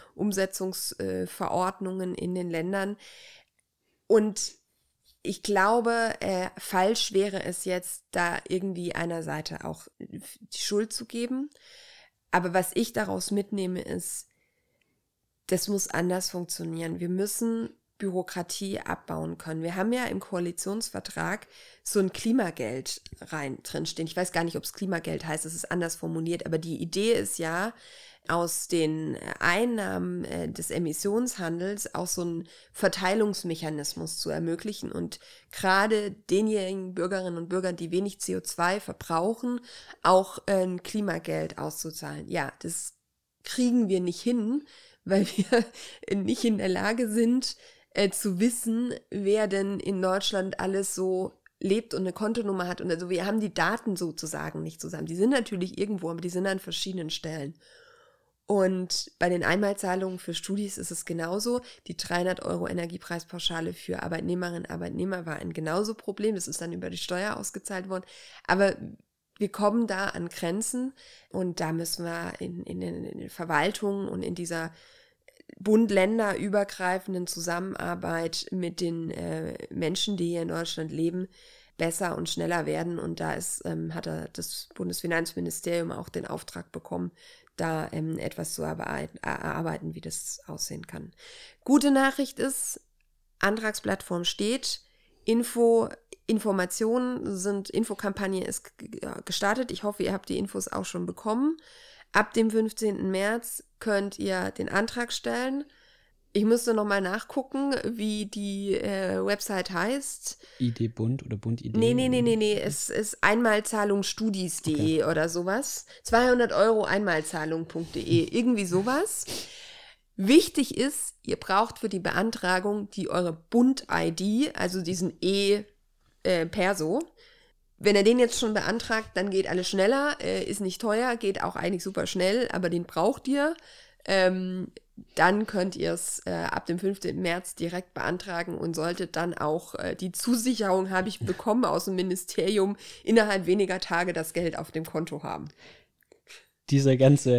Umsetzungsverordnungen in den Ländern. Und ich glaube, falsch wäre es jetzt, da irgendwie einer Seite auch die Schuld zu geben. Aber was ich daraus mitnehme, ist, das muss anders funktionieren. Wir müssen Bürokratie abbauen können. Wir haben ja im Koalitionsvertrag so ein Klimageld drinstehen. Ich weiß gar nicht, ob es Klimageld heißt, es ist anders formuliert, aber die Idee ist ja, aus den Einnahmen des Emissionshandels auch so einen Verteilungsmechanismus zu ermöglichen und gerade denjenigen Bürgerinnen und Bürgern, die wenig CO2 verbrauchen, auch ein Klimageld auszuzahlen. Ja, das kriegen wir nicht hin, weil wir nicht in der Lage sind, zu wissen, wer denn in Deutschland alles so lebt und eine Kontonummer hat. Und also wir haben die Daten sozusagen nicht zusammen. Die sind natürlich irgendwo, aber die sind an verschiedenen Stellen. Und bei den Einmalzahlungen für Studis ist es genauso. Die 300 € Energiepreispauschale für Arbeitnehmerinnen und Arbeitnehmer war ein genauso Problem. Das ist dann über die Steuer ausgezahlt worden. Aber wir kommen da an Grenzen und da müssen wir in den Verwaltungen und in dieser Bund-Länder-übergreifenden Zusammenarbeit mit den Menschen, die hier in Deutschland leben, besser und schneller werden. Und da hat das Bundesfinanzministerium auch den Auftrag bekommen, da etwas zu erarbeiten, wie das aussehen kann. Gute Nachricht ist, Antragsplattform steht, Infokampagne ist gestartet. Ich hoffe, ihr habt die Infos auch schon bekommen. Ab dem 15. März könnt ihr den Antrag stellen. Ich müsste nochmal nachgucken, wie die Website heißt. ID-Bund oder Bund-ID? Nee. Es ist einmalzahlungsstudis.de oder sowas. 200 € einmalzahlung.de, irgendwie sowas. Wichtig ist, ihr braucht für die Beantragung eure Bund-ID, also diesen E-Perso. Wenn ihr den jetzt schon beantragt, dann geht alles schneller, ist nicht teuer, geht auch eigentlich super schnell, aber den braucht ihr. Dann könnt ihr es ab dem 15. März direkt beantragen und solltet dann auch die Zusicherung, habe ich bekommen aus dem Ministerium, innerhalb weniger Tage das Geld auf dem Konto haben. Dieser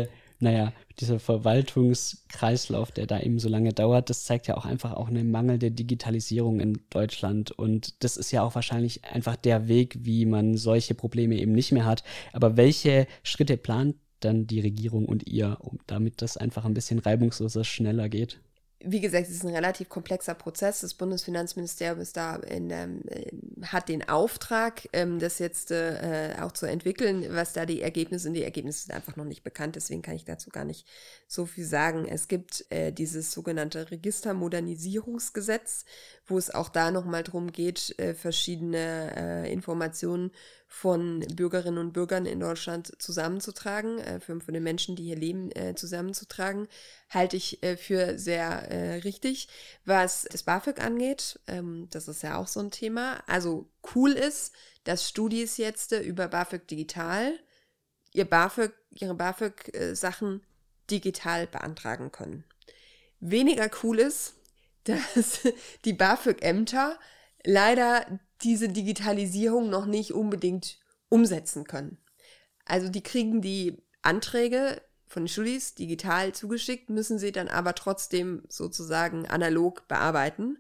Verwaltungskreislauf, der da eben so lange dauert, das zeigt ja auch einfach auch eine mangelnde Digitalisierung in Deutschland. Und das ist ja auch wahrscheinlich einfach der Weg, wie man solche Probleme eben nicht mehr hat. Aber welche Schritte plant dann die Regierung und ihr, damit das einfach ein bisschen reibungsloser, schneller geht? Wie gesagt, es ist ein relativ komplexer Prozess. Das Bundesfinanzministerium ist da hat den Auftrag, das jetzt auch zu entwickeln, was da die Ergebnisse sind. Die Ergebnisse sind einfach noch nicht bekannt, deswegen kann ich dazu gar nicht so viel sagen. Es gibt dieses sogenannte Registermodernisierungsgesetz, wo es auch da nochmal drum geht, verschiedene Informationen von Bürgerinnen und Bürgern in Deutschland zusammenzutragen, für die Menschen, die hier leben, zusammenzutragen, halte ich für sehr richtig. Was das BAföG angeht, das ist ja auch so ein Thema. Also cool ist, dass Studis jetzt über BAföG Digital ihre BAföG-Sachen digital beantragen können. Weniger cool ist, dass die BAföG-Ämter leider diese Digitalisierung noch nicht unbedingt umsetzen können. Also die kriegen die Anträge von den Studis digital zugeschickt, müssen sie dann aber trotzdem sozusagen analog bearbeiten.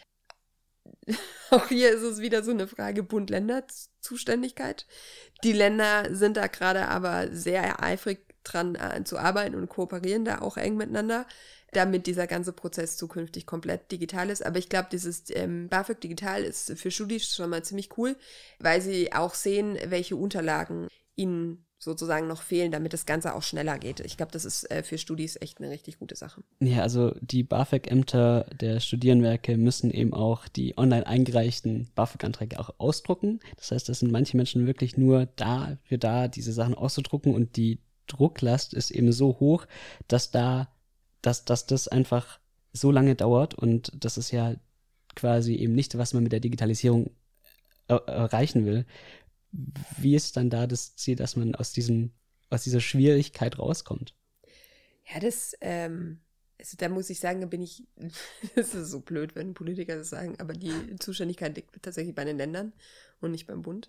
Auch hier ist es wieder so eine Frage Bund-Länder-Zuständigkeit. Die Länder sind da gerade aber sehr eifrig dran zu arbeiten und kooperieren da auch eng miteinander, damit dieser ganze Prozess zukünftig komplett digital ist. Aber ich glaube, dieses BAföG digital ist für Studis schon mal ziemlich cool, weil sie auch sehen, welche Unterlagen ihnen sozusagen noch fehlen, damit das Ganze auch schneller geht. Ich glaube, das ist für Studis echt eine richtig gute Sache. Ja, also die BAföG-Ämter der Studierendenwerke müssen eben auch die online eingereichten BAföG-Anträge auch ausdrucken. Das heißt, das sind manche Menschen wirklich nur dafür da, diese Sachen auszudrucken, und die Drucklast ist eben so hoch, dass das einfach so lange dauert und das ist ja quasi eben nicht, was man mit der Digitalisierung erreichen will. Wie ist dann da das Ziel, dass man aus dieser Schwierigkeit rauskommt? Ja, also da muss ich sagen, das ist so blöd, wenn Politiker das sagen, aber die Zuständigkeit liegt tatsächlich bei den Ländern und nicht beim Bund.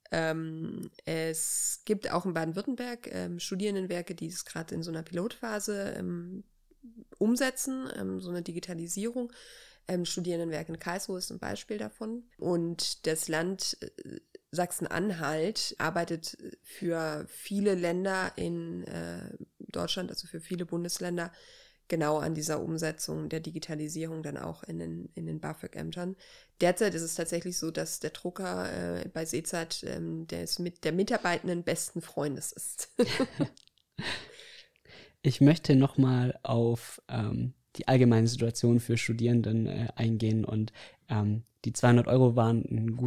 Es gibt auch in Baden-Württemberg Studierendenwerke, die es gerade in so einer Pilotphase umsetzen, so eine Digitalisierung. Studierendenwerk in Karlsruhe ist ein Beispiel davon. Und das Land Sachsen-Anhalt arbeitet für viele Länder in Deutschland, also für viele Bundesländer, genau an dieser Umsetzung der Digitalisierung dann auch in den BAföG-Ämtern. Derzeit ist es tatsächlich so, dass der Drucker bei Seezeit der Mitarbeitenden besten Freundes ist. Ich möchte nochmal auf die allgemeine Situation für Studierenden eingehen und die 200 Euro waren ein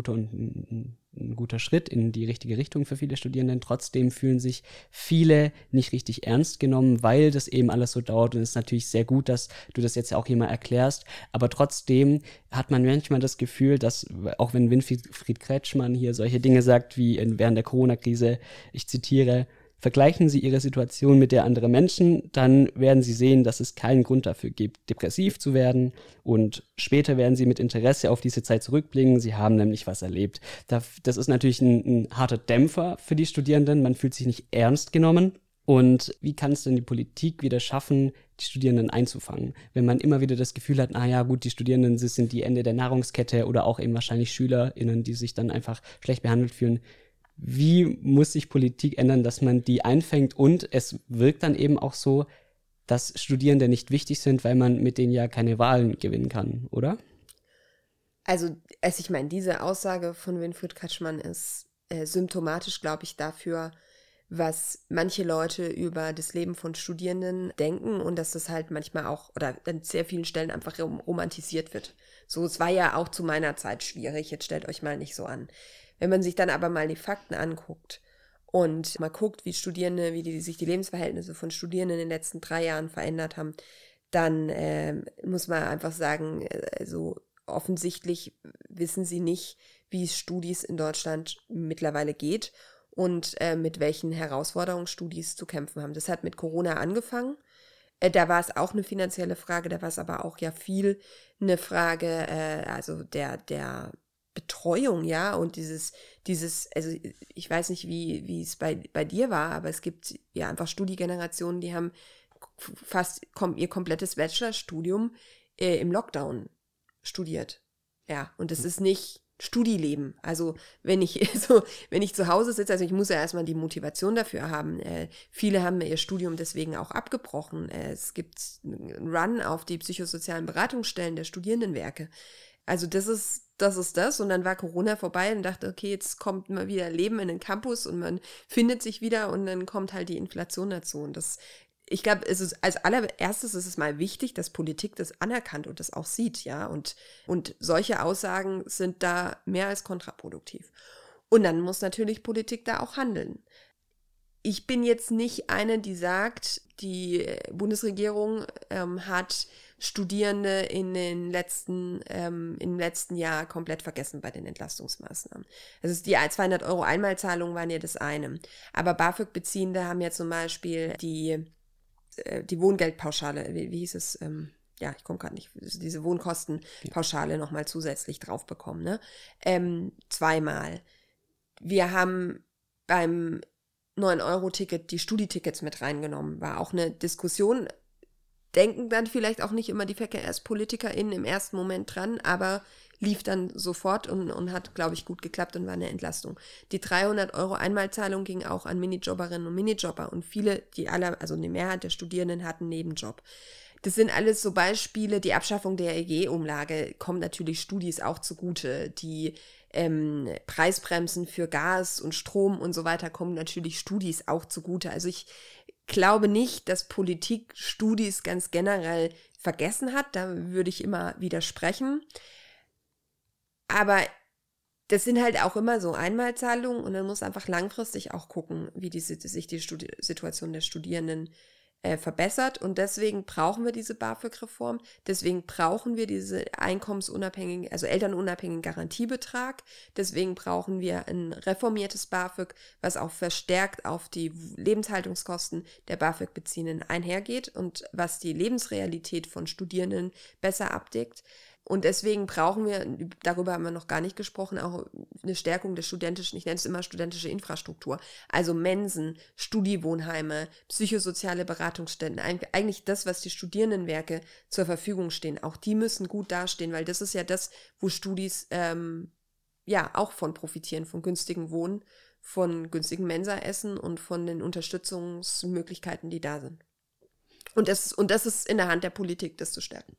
guter Schritt in die richtige Richtung für viele Studierenden. Trotzdem fühlen sich viele nicht richtig ernst genommen, weil das eben alles so dauert und es ist natürlich sehr gut, dass du das jetzt ja auch hier mal erklärst, aber trotzdem hat man manchmal das Gefühl, dass, auch wenn Winfried Kretschmann hier solche Dinge sagt wie während der Corona-Krise, ich zitiere: Vergleichen Sie Ihre Situation mit der anderer Menschen, dann werden Sie sehen, dass es keinen Grund dafür gibt, depressiv zu werden und später werden Sie mit Interesse auf diese Zeit zurückblicken. Sie haben nämlich was erlebt. Das ist natürlich ein harter Dämpfer für die Studierenden. Man fühlt sich nicht ernst genommen. Und wie kann es denn die Politik wieder schaffen, die Studierenden einzufangen? Wenn man immer wieder das Gefühl hat, naja gut, die Studierenden sind die Ende der Nahrungskette oder auch eben wahrscheinlich SchülerInnen, die sich dann einfach schlecht behandelt fühlen. Wie muss sich Politik ändern, dass man die einfängt? Und es wirkt dann eben auch so, dass Studierende nicht wichtig sind, weil man mit denen ja keine Wahlen gewinnen kann, oder? Also ich meine, diese Aussage von Winfried Kretschmann ist symptomatisch, glaube ich, dafür, was manche Leute über das Leben von Studierenden denken und dass das halt manchmal auch oder an sehr vielen Stellen einfach romantisiert wird. So, es war ja auch zu meiner Zeit schwierig, jetzt stellt euch mal nicht so an. Wenn man sich dann aber mal die Fakten anguckt und mal guckt, wie sich die Lebensverhältnisse von Studierenden in den letzten 3 Jahren verändert haben, dann muss man einfach sagen, also offensichtlich wissen sie nicht, wie es Studis in Deutschland mittlerweile geht und mit welchen Herausforderungen Studis zu kämpfen haben. Das hat mit Corona angefangen. Da war es auch eine finanzielle Frage, da war es aber auch ja viel eine Frage, also der Betreuung, ja, und dieses, also ich weiß nicht, wie es bei dir war, aber es gibt ja einfach Studiegenerationen, die haben ihr komplettes Bachelorstudium im Lockdown studiert. Ja, und das ist nicht Studileben. Also wenn ich zu Hause sitze, also ich muss ja erstmal die Motivation dafür haben. Viele haben ihr Studium deswegen auch abgebrochen. Es gibt einen Run auf die psychosozialen Beratungsstellen der Studierendenwerke. Also das ist das. Und dann war Corona vorbei und dachte, okay, jetzt kommt mal wieder Leben in den Campus und man findet sich wieder und dann kommt halt die Inflation dazu. Und ich glaube, es ist als allererstes ist es mal wichtig, dass Politik das anerkannt und das auch sieht, ja. Und solche Aussagen sind da mehr als kontraproduktiv. Und dann muss natürlich Politik da auch handeln. Ich bin jetzt nicht eine, die sagt, die Bundesregierung hat Studierende im letzten Jahr komplett vergessen bei den Entlastungsmaßnahmen. Also die 200 Euro Einmalzahlung waren ja das eine. Aber BAföG-Beziehende haben ja zum Beispiel die Wohngeldpauschale, wie hieß es? Ja, ich komme gerade nicht, diese Wohnkostenpauschale nochmal zusätzlich drauf bekommen, ne? 2-mal. Wir haben beim 9-Euro-Ticket die Studietickets mit reingenommen. War auch eine Diskussion. Denken dann vielleicht auch nicht immer die VerkehrspolitikerInnen im ersten Moment dran, aber lief dann sofort und hat, glaube ich, gut geklappt und war eine Entlastung. Die 300 Euro Einmalzahlung ging auch an Minijobberinnen und Minijobber und viele, also eine Mehrheit der Studierenden hatten einen Nebenjob. Das sind alles so Beispiele. Die Abschaffung der EG-Umlage kommt natürlich Studis auch zugute. Die Preisbremsen für Gas und Strom und so weiter kommen natürlich Studis auch zugute. Also ich glaube nicht, dass Politik Studis ganz generell vergessen hat. Da würde ich immer widersprechen. Aber das sind halt auch immer so Einmalzahlungen und dann muss einfach langfristig auch gucken, wie sich die Situation der Studierenden verbessert und deswegen brauchen wir diese BAföG-Reform, deswegen brauchen wir diese einkommensunabhängigen, also elternunabhängigen Garantiebetrag, deswegen brauchen wir ein reformiertes BAföG, was auch verstärkt auf die Lebenshaltungskosten der BAföG-Beziehenden einhergeht und was die Lebensrealität von Studierenden besser abdeckt. Und deswegen brauchen wir, darüber haben wir noch gar nicht gesprochen, auch eine Stärkung der studentischen, ich nenne es immer studentische Infrastruktur, also Mensen, Studiewohnheime, psychosoziale Beratungsstätten, eigentlich das, was die Studierendenwerke zur Verfügung stehen, auch die müssen gut dastehen, weil das ist ja das, wo Studis auch von profitieren, von günstigem Wohnen, von günstigem Mensaessen und von den Unterstützungsmöglichkeiten, die da sind. Und das ist in der Hand der Politik, das zu stärken.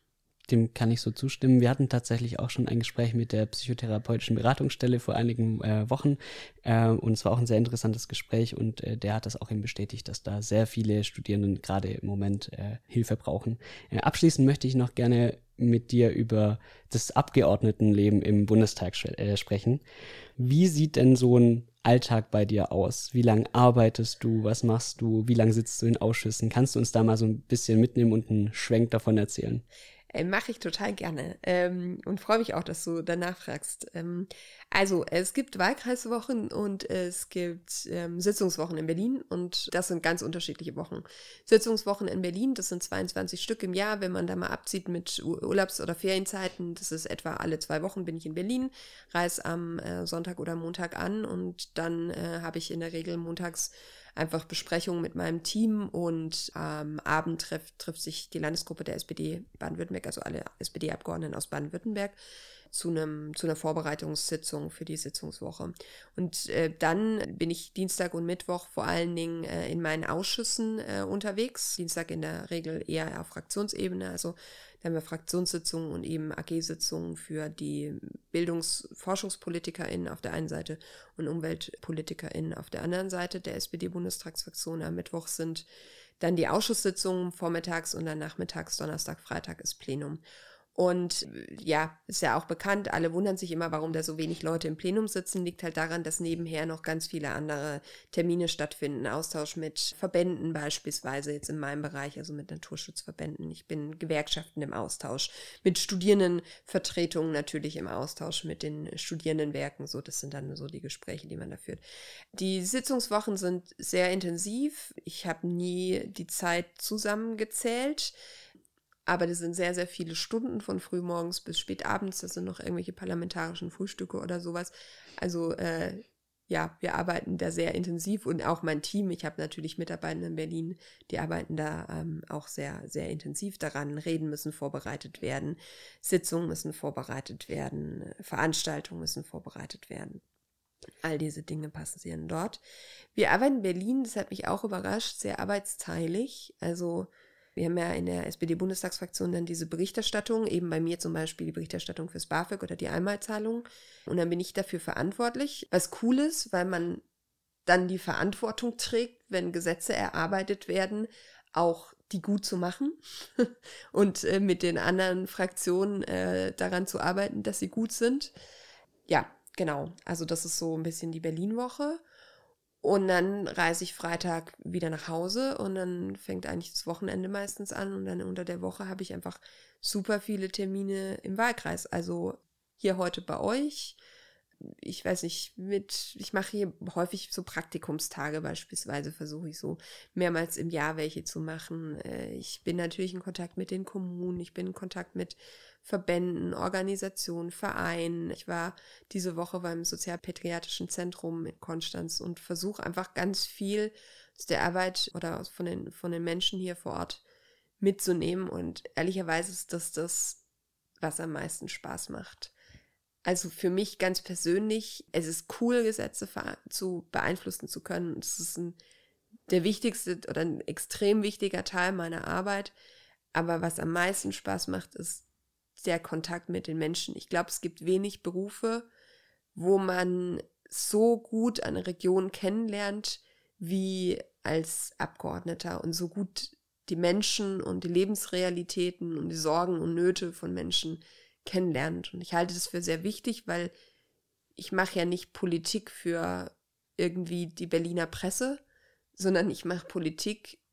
Dem kann ich so zustimmen. Wir hatten tatsächlich auch schon ein Gespräch mit der psychotherapeutischen Beratungsstelle vor einigen Wochen und es war auch ein sehr interessantes Gespräch und der hat das auch eben bestätigt, dass da sehr viele Studierenden gerade im Moment Hilfe brauchen. Abschließend möchte ich noch gerne mit dir über das Abgeordnetenleben im Bundestag sprechen. Wie sieht denn so ein Alltag bei dir aus? Wie lange arbeitest du? Was machst du? Wie lange sitzt du in Ausschüssen? Kannst du uns da mal so ein bisschen mitnehmen und einen Schwenk davon erzählen? Mache ich total gerne und freue mich auch, dass du danach fragst. Also es gibt Wahlkreiswochen und es gibt Sitzungswochen in Berlin und das sind ganz unterschiedliche Wochen. Sitzungswochen in Berlin, das sind 22 Stück im Jahr, wenn man da mal abzieht mit Urlaubs- oder Ferienzeiten, das ist etwa alle 2 Wochen bin ich in Berlin, reise am Sonntag oder Montag an und dann habe ich in der Regel montags einfach Besprechungen mit meinem Team und am Abend trifft sich die Landesgruppe der SPD Baden-Württemberg, also alle SPD-Abgeordneten aus Baden-Württemberg, zu einer Vorbereitungssitzung für die Sitzungswoche. Und dann bin ich Dienstag und Mittwoch vor allen Dingen in meinen Ausschüssen unterwegs. Dienstag in der Regel eher auf Fraktionsebene, also da haben wir Fraktionssitzungen und eben AG-Sitzungen für die BildungsforschungspolitikerInnen auf der einen Seite und UmweltpolitikerInnen auf der anderen Seite der SPD-Bundestagsfraktion. Am Mittwoch sind dann die Ausschusssitzungen vormittags und dann nachmittags, Donnerstag, Freitag ist Plenum. Und ja, ist ja auch bekannt, alle wundern sich immer, warum da so wenig Leute im Plenum sitzen, liegt halt daran, dass nebenher noch ganz viele andere Termine stattfinden, Austausch mit Verbänden beispielsweise, jetzt in meinem Bereich, also mit Naturschutzverbänden, ich bin Gewerkschaften im Austausch, mit Studierendenvertretungen natürlich im Austausch, mit den Studierendenwerken, so, das sind dann so die Gespräche, die man da führt. Die Sitzungswochen sind sehr intensiv, ich habe nie die Zeit zusammengezählt, aber das sind sehr, sehr viele Stunden von frühmorgens bis spät abends. Das sind noch irgendwelche parlamentarischen Frühstücke oder sowas. Also wir arbeiten da sehr intensiv und auch mein Team. Ich habe natürlich Mitarbeiter in Berlin, die arbeiten da auch sehr, sehr intensiv daran. Reden müssen vorbereitet werden, Sitzungen müssen vorbereitet werden, Veranstaltungen müssen vorbereitet werden. All diese Dinge passieren dort. Wir arbeiten in Berlin, das hat mich auch überrascht, sehr arbeitsteilig. Also wir haben ja in der SPD-Bundestagsfraktion dann diese Berichterstattung, eben bei mir zum Beispiel die Berichterstattung fürs BAföG oder die Einmalzahlung. Und dann bin ich dafür verantwortlich, was cool ist, weil man dann die Verantwortung trägt, wenn Gesetze erarbeitet werden, auch die gut zu machen und mit den anderen Fraktionen daran zu arbeiten, dass sie gut sind. Ja, genau. Also das ist so ein bisschen die Berlin-Woche. Und dann reise ich Freitag wieder nach Hause und dann fängt eigentlich das Wochenende meistens an und dann unter der Woche habe ich einfach super viele Termine im Wahlkreis. Also hier heute bei euch, ich weiß nicht, ich mache hier häufig so Praktikumstage beispielsweise, versuche ich so mehrmals im Jahr welche zu machen. Ich bin natürlich in Kontakt mit den Kommunen, ich bin in Kontakt mit Verbänden, Organisationen, Vereinen. Ich war diese Woche beim Sozialpädiatrischen Zentrum in Konstanz und versuche einfach ganz viel aus der Arbeit oder von den Menschen hier vor Ort mitzunehmen. Und ehrlicherweise ist das, was am meisten Spaß macht. Also für mich ganz persönlich, es ist cool, Gesetze zu beeinflussen zu können. Das ist der wichtigste oder ein extrem wichtiger Teil meiner Arbeit. Aber was am meisten Spaß macht, ist der Kontakt mit den Menschen. Ich glaube, es gibt wenig Berufe, wo man so gut eine Region kennenlernt wie als Abgeordneter und so gut die Menschen und die Lebensrealitäten und die Sorgen und Nöte von Menschen kennenlernt. Und ich halte das für sehr wichtig, weil ich mache ja nicht Politik für irgendwie die Berliner Presse, sondern ich mache Politik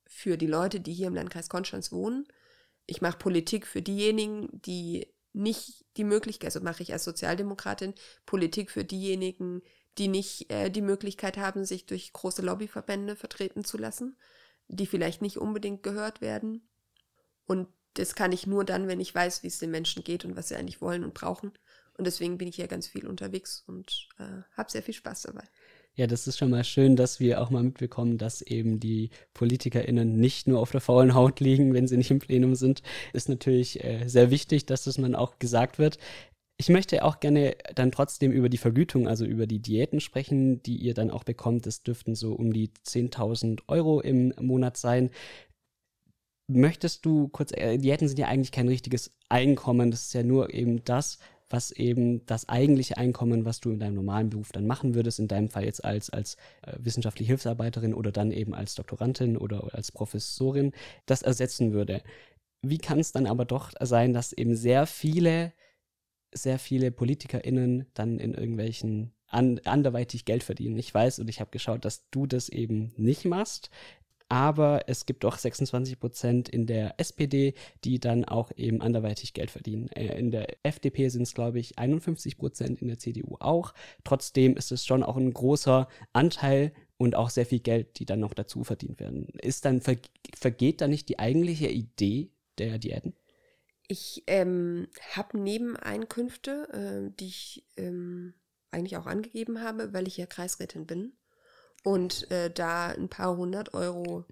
für die Leute, die hier im Landkreis Konstanz wohnen. Ich mache Politik für diejenigen, die nicht die Möglichkeit, also mache ich als Sozialdemokratin Politik für diejenigen, die nicht die Möglichkeit haben, sich durch große Lobbyverbände vertreten zu lassen, die vielleicht nicht unbedingt gehört werden. Und das kann ich nur dann, wenn ich weiß, wie es den Menschen geht und was sie eigentlich wollen und brauchen. Und deswegen bin ich hier ganz viel unterwegs und habe sehr viel Spaß dabei. Ja, das ist schon mal schön, dass wir auch mal mitbekommen, dass eben die PolitikerInnen nicht nur auf der faulen Haut liegen, wenn sie nicht im Plenum sind. Ist natürlich sehr wichtig, dass das man auch gesagt wird. Ich möchte auch gerne dann trotzdem über die Vergütung, also über die Diäten sprechen, die ihr dann auch bekommt. Das dürften so um die 10.000 Euro im Monat sein. Möchtest du kurz, Diäten sind ja eigentlich kein richtiges Einkommen, das ist ja nur eben das, was eben das eigentliche Einkommen, was du in deinem normalen Beruf dann machen würdest, in deinem Fall jetzt als wissenschaftliche Hilfsarbeiterin oder dann eben als Doktorandin oder als Professorin, das ersetzen würde. Wie kann es dann aber doch sein, dass eben sehr viele PolitikerInnen dann in irgendwelchen anderweitig Geld verdienen? Ich weiß und ich habe geschaut, dass du das eben nicht machst. Aber es gibt doch 26% in der SPD, die dann auch eben anderweitig Geld verdienen. In der FDP sind es, glaube ich, 51%, in der CDU auch. Trotzdem ist es schon auch ein großer Anteil und auch sehr viel Geld, die dann noch dazu verdient werden. Vergeht da nicht die eigentliche Idee der Diäten? Ich habe Nebeneinkünfte, die ich eigentlich auch angegeben habe, weil ich ja Kreisrätin bin. Und da ein paar 100 Euro,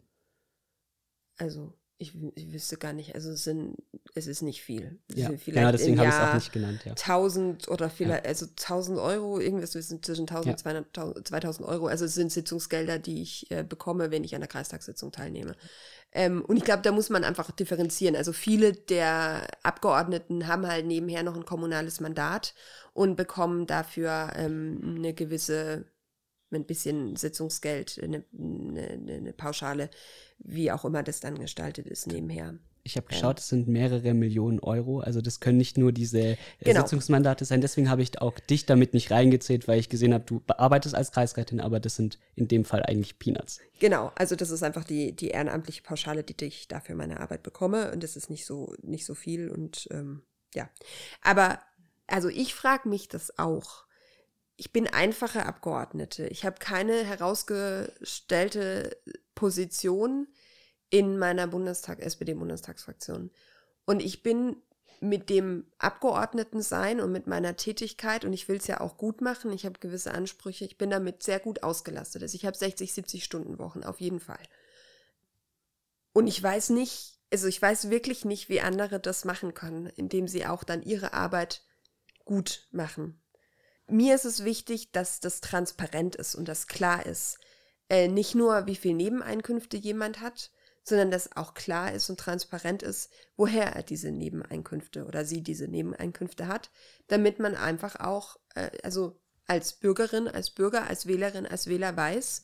also ich wüsste gar nicht, also es ist nicht viel. Ja, vielleicht genau, deswegen im habe ich es Jahr auch nicht genannt. Ja. 1.000 oder vielleicht, also 1.000 Euro, irgendwas zwischen 1.200 und 2.000 Euro. Also es sind Sitzungsgelder, die ich bekomme, wenn ich an der Kreistagssitzung teilnehme. Und ich glaube, da muss man einfach differenzieren. Also viele der Abgeordneten haben halt nebenher noch ein kommunales Mandat und bekommen dafür eine gewisse, ein bisschen Sitzungsgeld, eine Pauschale, wie auch immer das dann gestaltet ist nebenher. Ich habe geschaut, es sind mehrere Millionen Euro, also das können nicht nur diese Genau. Sitzungsmandate sein, deswegen habe ich auch dich damit nicht reingezählt, weil ich gesehen habe, du arbeitest als Kreisrätin, aber das sind in dem Fall eigentlich Peanuts. Genau, also das ist einfach die ehrenamtliche Pauschale, die ich dafür meine Arbeit bekomme und das ist nicht so viel und ja. Aber also ich frage mich das auch. Ich bin einfache Abgeordnete. Ich habe keine herausgestellte Position in meiner SPD-Bundestagsfraktion. Und ich bin mit dem Abgeordnetensein und mit meiner Tätigkeit, und ich will es ja auch gut machen, ich habe gewisse Ansprüche, ich bin damit sehr gut ausgelastet. Also ich habe 60, 70 Stunden Wochen, auf jeden Fall. Und ich weiß wirklich nicht, wie andere das machen können, indem sie auch dann ihre Arbeit gut machen. Mir ist es wichtig, dass das transparent ist und das klar ist. Nicht nur, wie viel Nebeneinkünfte jemand hat, sondern dass auch klar ist und transparent ist, woher er diese Nebeneinkünfte oder sie diese Nebeneinkünfte hat, damit man einfach auch, also als Bürgerin, als Bürger, als Wählerin, als Wähler weiß,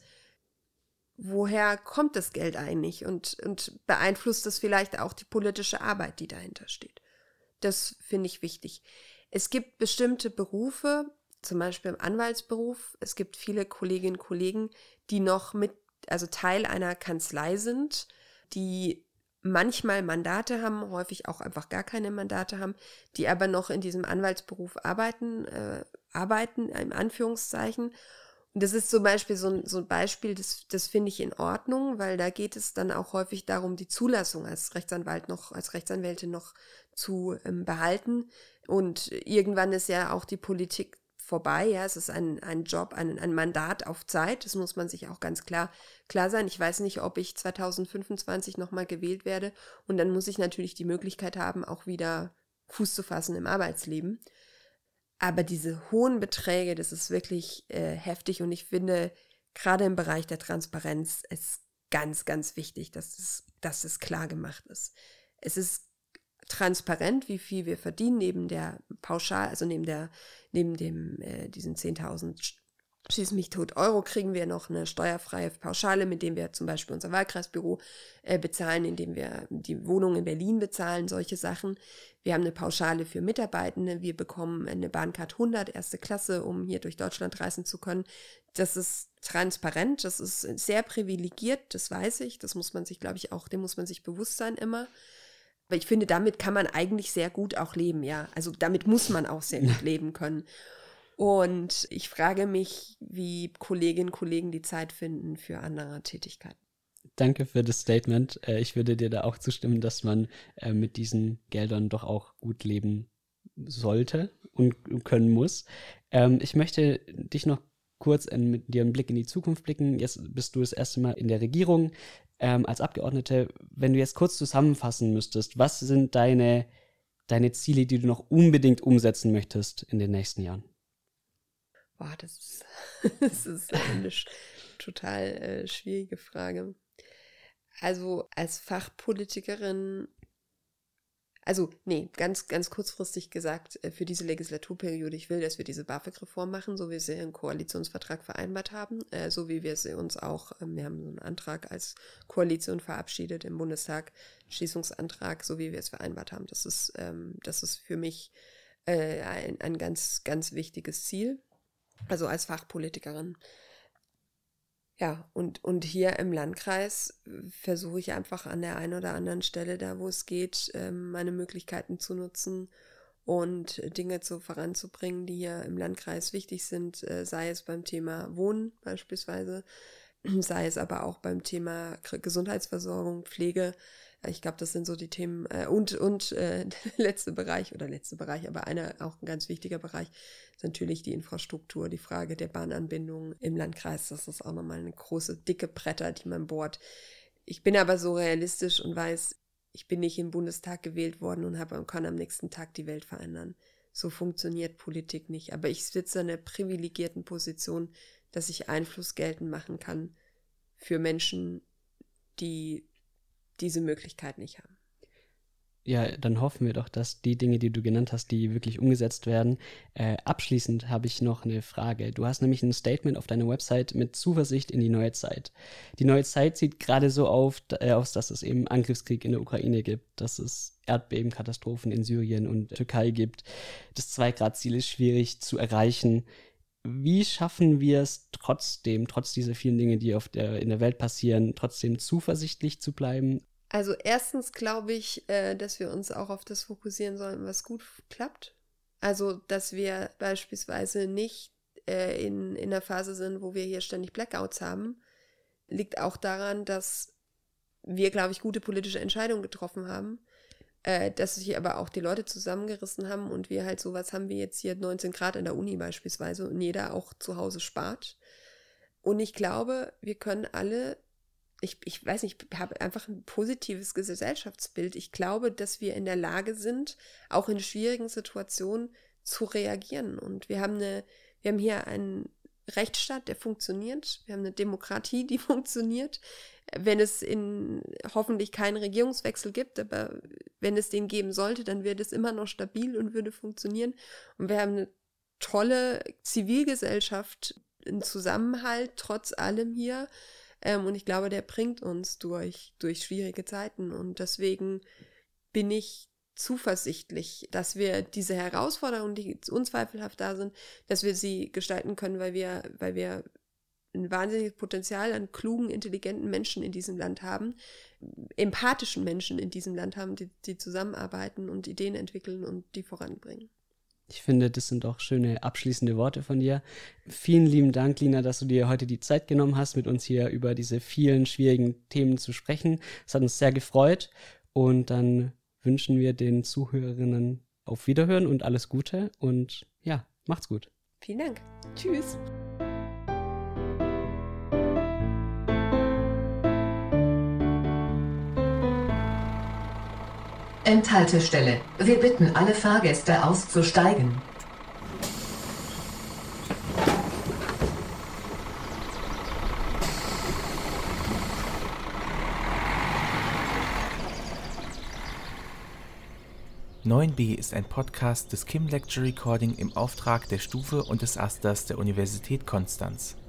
woher kommt das Geld eigentlich und beeinflusst das vielleicht auch die politische Arbeit, die dahinter steht. Das finde ich wichtig. Es gibt bestimmte Berufe, zum Beispiel im Anwaltsberuf, es gibt viele Kolleginnen und Kollegen, die noch Teil einer Kanzlei sind, die manchmal Mandate haben, häufig auch einfach gar keine Mandate haben, die aber noch in diesem Anwaltsberuf arbeiten, in Anführungszeichen. Und das ist zum Beispiel so ein Beispiel, das finde ich in Ordnung, weil da geht es dann auch häufig darum, die Zulassung als Rechtsanwältin noch zu behalten. Und irgendwann ist ja auch die Politik vorbei, ja, es ist ein Job, ein Mandat auf Zeit, das muss man sich auch ganz klar sein. Ich weiß nicht, ob ich 2025 nochmal gewählt werde und dann muss ich natürlich die Möglichkeit haben, auch wieder Fuß zu fassen im Arbeitsleben. Aber diese hohen Beträge, das ist wirklich heftig und ich finde, gerade im Bereich der Transparenz ist ganz, ganz wichtig, dass es klar gemacht ist. Es ist transparent, wie viel wir verdienen, neben der Pauschal, also neben diesen 10.000 schieß mich tot Euro kriegen wir noch eine steuerfreie Pauschale, mit dem wir zum Beispiel unser Wahlkreisbüro bezahlen, indem wir die Wohnung in Berlin bezahlen, solche Sachen. Wir haben eine Pauschale für Mitarbeitende, wir bekommen eine Bahncard 100, erste Klasse, um hier durch Deutschland reisen zu können. Das transparent, das ist sehr privilegiert, das weiß ich, das muss man sich, glaube ich, auch, dem muss man sich bewusst sein immer. Aber ich finde, damit kann man eigentlich sehr gut auch leben, ja. Also damit muss man auch sehr gut leben können. Und ich frage mich, wie Kolleginnen und Kollegen die Zeit finden für andere Tätigkeiten. Danke für das Statement. Ich würde dir da auch zustimmen, dass man mit diesen Geldern doch auch gut leben sollte und können muss. Ich möchte dich noch kurz mit dir einen Blick in die Zukunft blicken. Jetzt bist du das erste Mal in der Regierung als Abgeordnete. Wenn du jetzt kurz zusammenfassen müsstest, was sind deine Ziele, die du noch unbedingt umsetzen möchtest in den nächsten Jahren? Boah, das ist eine total schwierige Frage. Also als Fachpolitikerin, ganz, ganz kurzfristig gesagt, für diese Legislaturperiode, ich will, dass wir diese BAföG-Reform machen, so wie wir sie im Koalitionsvertrag vereinbart haben, so wie wir sie uns auch, wir haben so einen Antrag als Koalition verabschiedet im Bundestag, Schließungsantrag, so wie wir es vereinbart haben. Das ist für mich ein ganz, ganz wichtiges Ziel, also als Fachpolitikerin. Ja, und hier im Landkreis versuche ich einfach an der einen oder anderen Stelle, da wo es geht, meine Möglichkeiten zu nutzen und Dinge voranzubringen, die hier im Landkreis wichtig sind, sei es beim Thema Wohnen beispielsweise, sei es aber auch beim Thema Gesundheitsversorgung, Pflege. Ich glaube, das sind so die Themen und der letzte Bereich, aber auch ein ganz wichtiger Bereich, ist natürlich die Infrastruktur, die Frage der Bahnanbindung im Landkreis. Das ist auch nochmal eine große, dicke Bretter, die man bohrt. Ich bin aber so realistisch und weiß, ich bin nicht im Bundestag gewählt worden und kann am nächsten Tag die Welt verändern. So funktioniert Politik nicht. Aber ich sitze in einer privilegierten Position, dass ich Einfluss geltend machen kann für Menschen, die diese Möglichkeit nicht haben. Ja, dann hoffen wir doch, dass die Dinge, die du genannt hast, die wirklich umgesetzt werden. Abschließend habe ich noch eine Frage. Du hast nämlich ein Statement auf deiner Website mit Zuversicht in die neue Zeit. Die neue Zeit sieht gerade so aus, dass es eben Angriffskrieg in der Ukraine gibt, dass es Erdbebenkatastrophen in Syrien und Türkei gibt. Das 2-Grad-Ziel ist schwierig zu erreichen. Wie schaffen wir es trotz dieser vielen Dinge, die in der Welt passieren, trotzdem zuversichtlich zu bleiben? Also erstens glaube ich, dass wir uns auch auf das fokussieren sollten, was gut klappt. Also, dass wir beispielsweise nicht in der Phase sind, wo wir hier ständig Blackouts haben, liegt auch daran, dass wir, glaube ich, gute politische Entscheidungen getroffen haben, dass sich aber auch die Leute zusammengerissen haben und wir halt sowas haben wie jetzt hier 19 Grad in der Uni beispielsweise und jeder auch zu Hause spart. Und ich glaube, wir können alle, ich weiß nicht, ich habe einfach ein positives Gesellschaftsbild. Ich glaube, dass wir in der Lage sind, auch in schwierigen Situationen zu reagieren. Und wir haben hier einen Rechtsstaat, der funktioniert. Wir haben eine Demokratie, die funktioniert. Wenn es hoffentlich keinen Regierungswechsel gibt, aber wenn es den geben sollte, dann wird es immer noch stabil und würde funktionieren. Und wir haben eine tolle Zivilgesellschaft, einen Zusammenhalt trotz allem hier. Und ich glaube, der bringt uns durch schwierige Zeiten. Und deswegen bin ich zuversichtlich, dass wir diese Herausforderungen, die unzweifelhaft da sind, dass wir sie gestalten können, weil wir ein wahnsinniges Potenzial an klugen, intelligenten Menschen in diesem Land haben, empathischen Menschen in diesem Land haben, die zusammenarbeiten und Ideen entwickeln und die voranbringen. Ich finde, das sind auch schöne abschließende Worte von dir. Vielen lieben Dank, Lina, dass du dir heute die Zeit genommen hast, mit uns hier über diese vielen schwierigen Themen zu sprechen. Es hat uns sehr gefreut und dann wünschen wir den Zuhörerinnen auf Wiederhören und alles Gute und ja, macht's gut. Vielen Dank. Tschüss. Endhaltestelle. Wir bitten alle Fahrgäste auszusteigen. (9b) ist ein Podcast des Kim Lecture Recording im Auftrag der Stufe und des Asters der Universität Konstanz.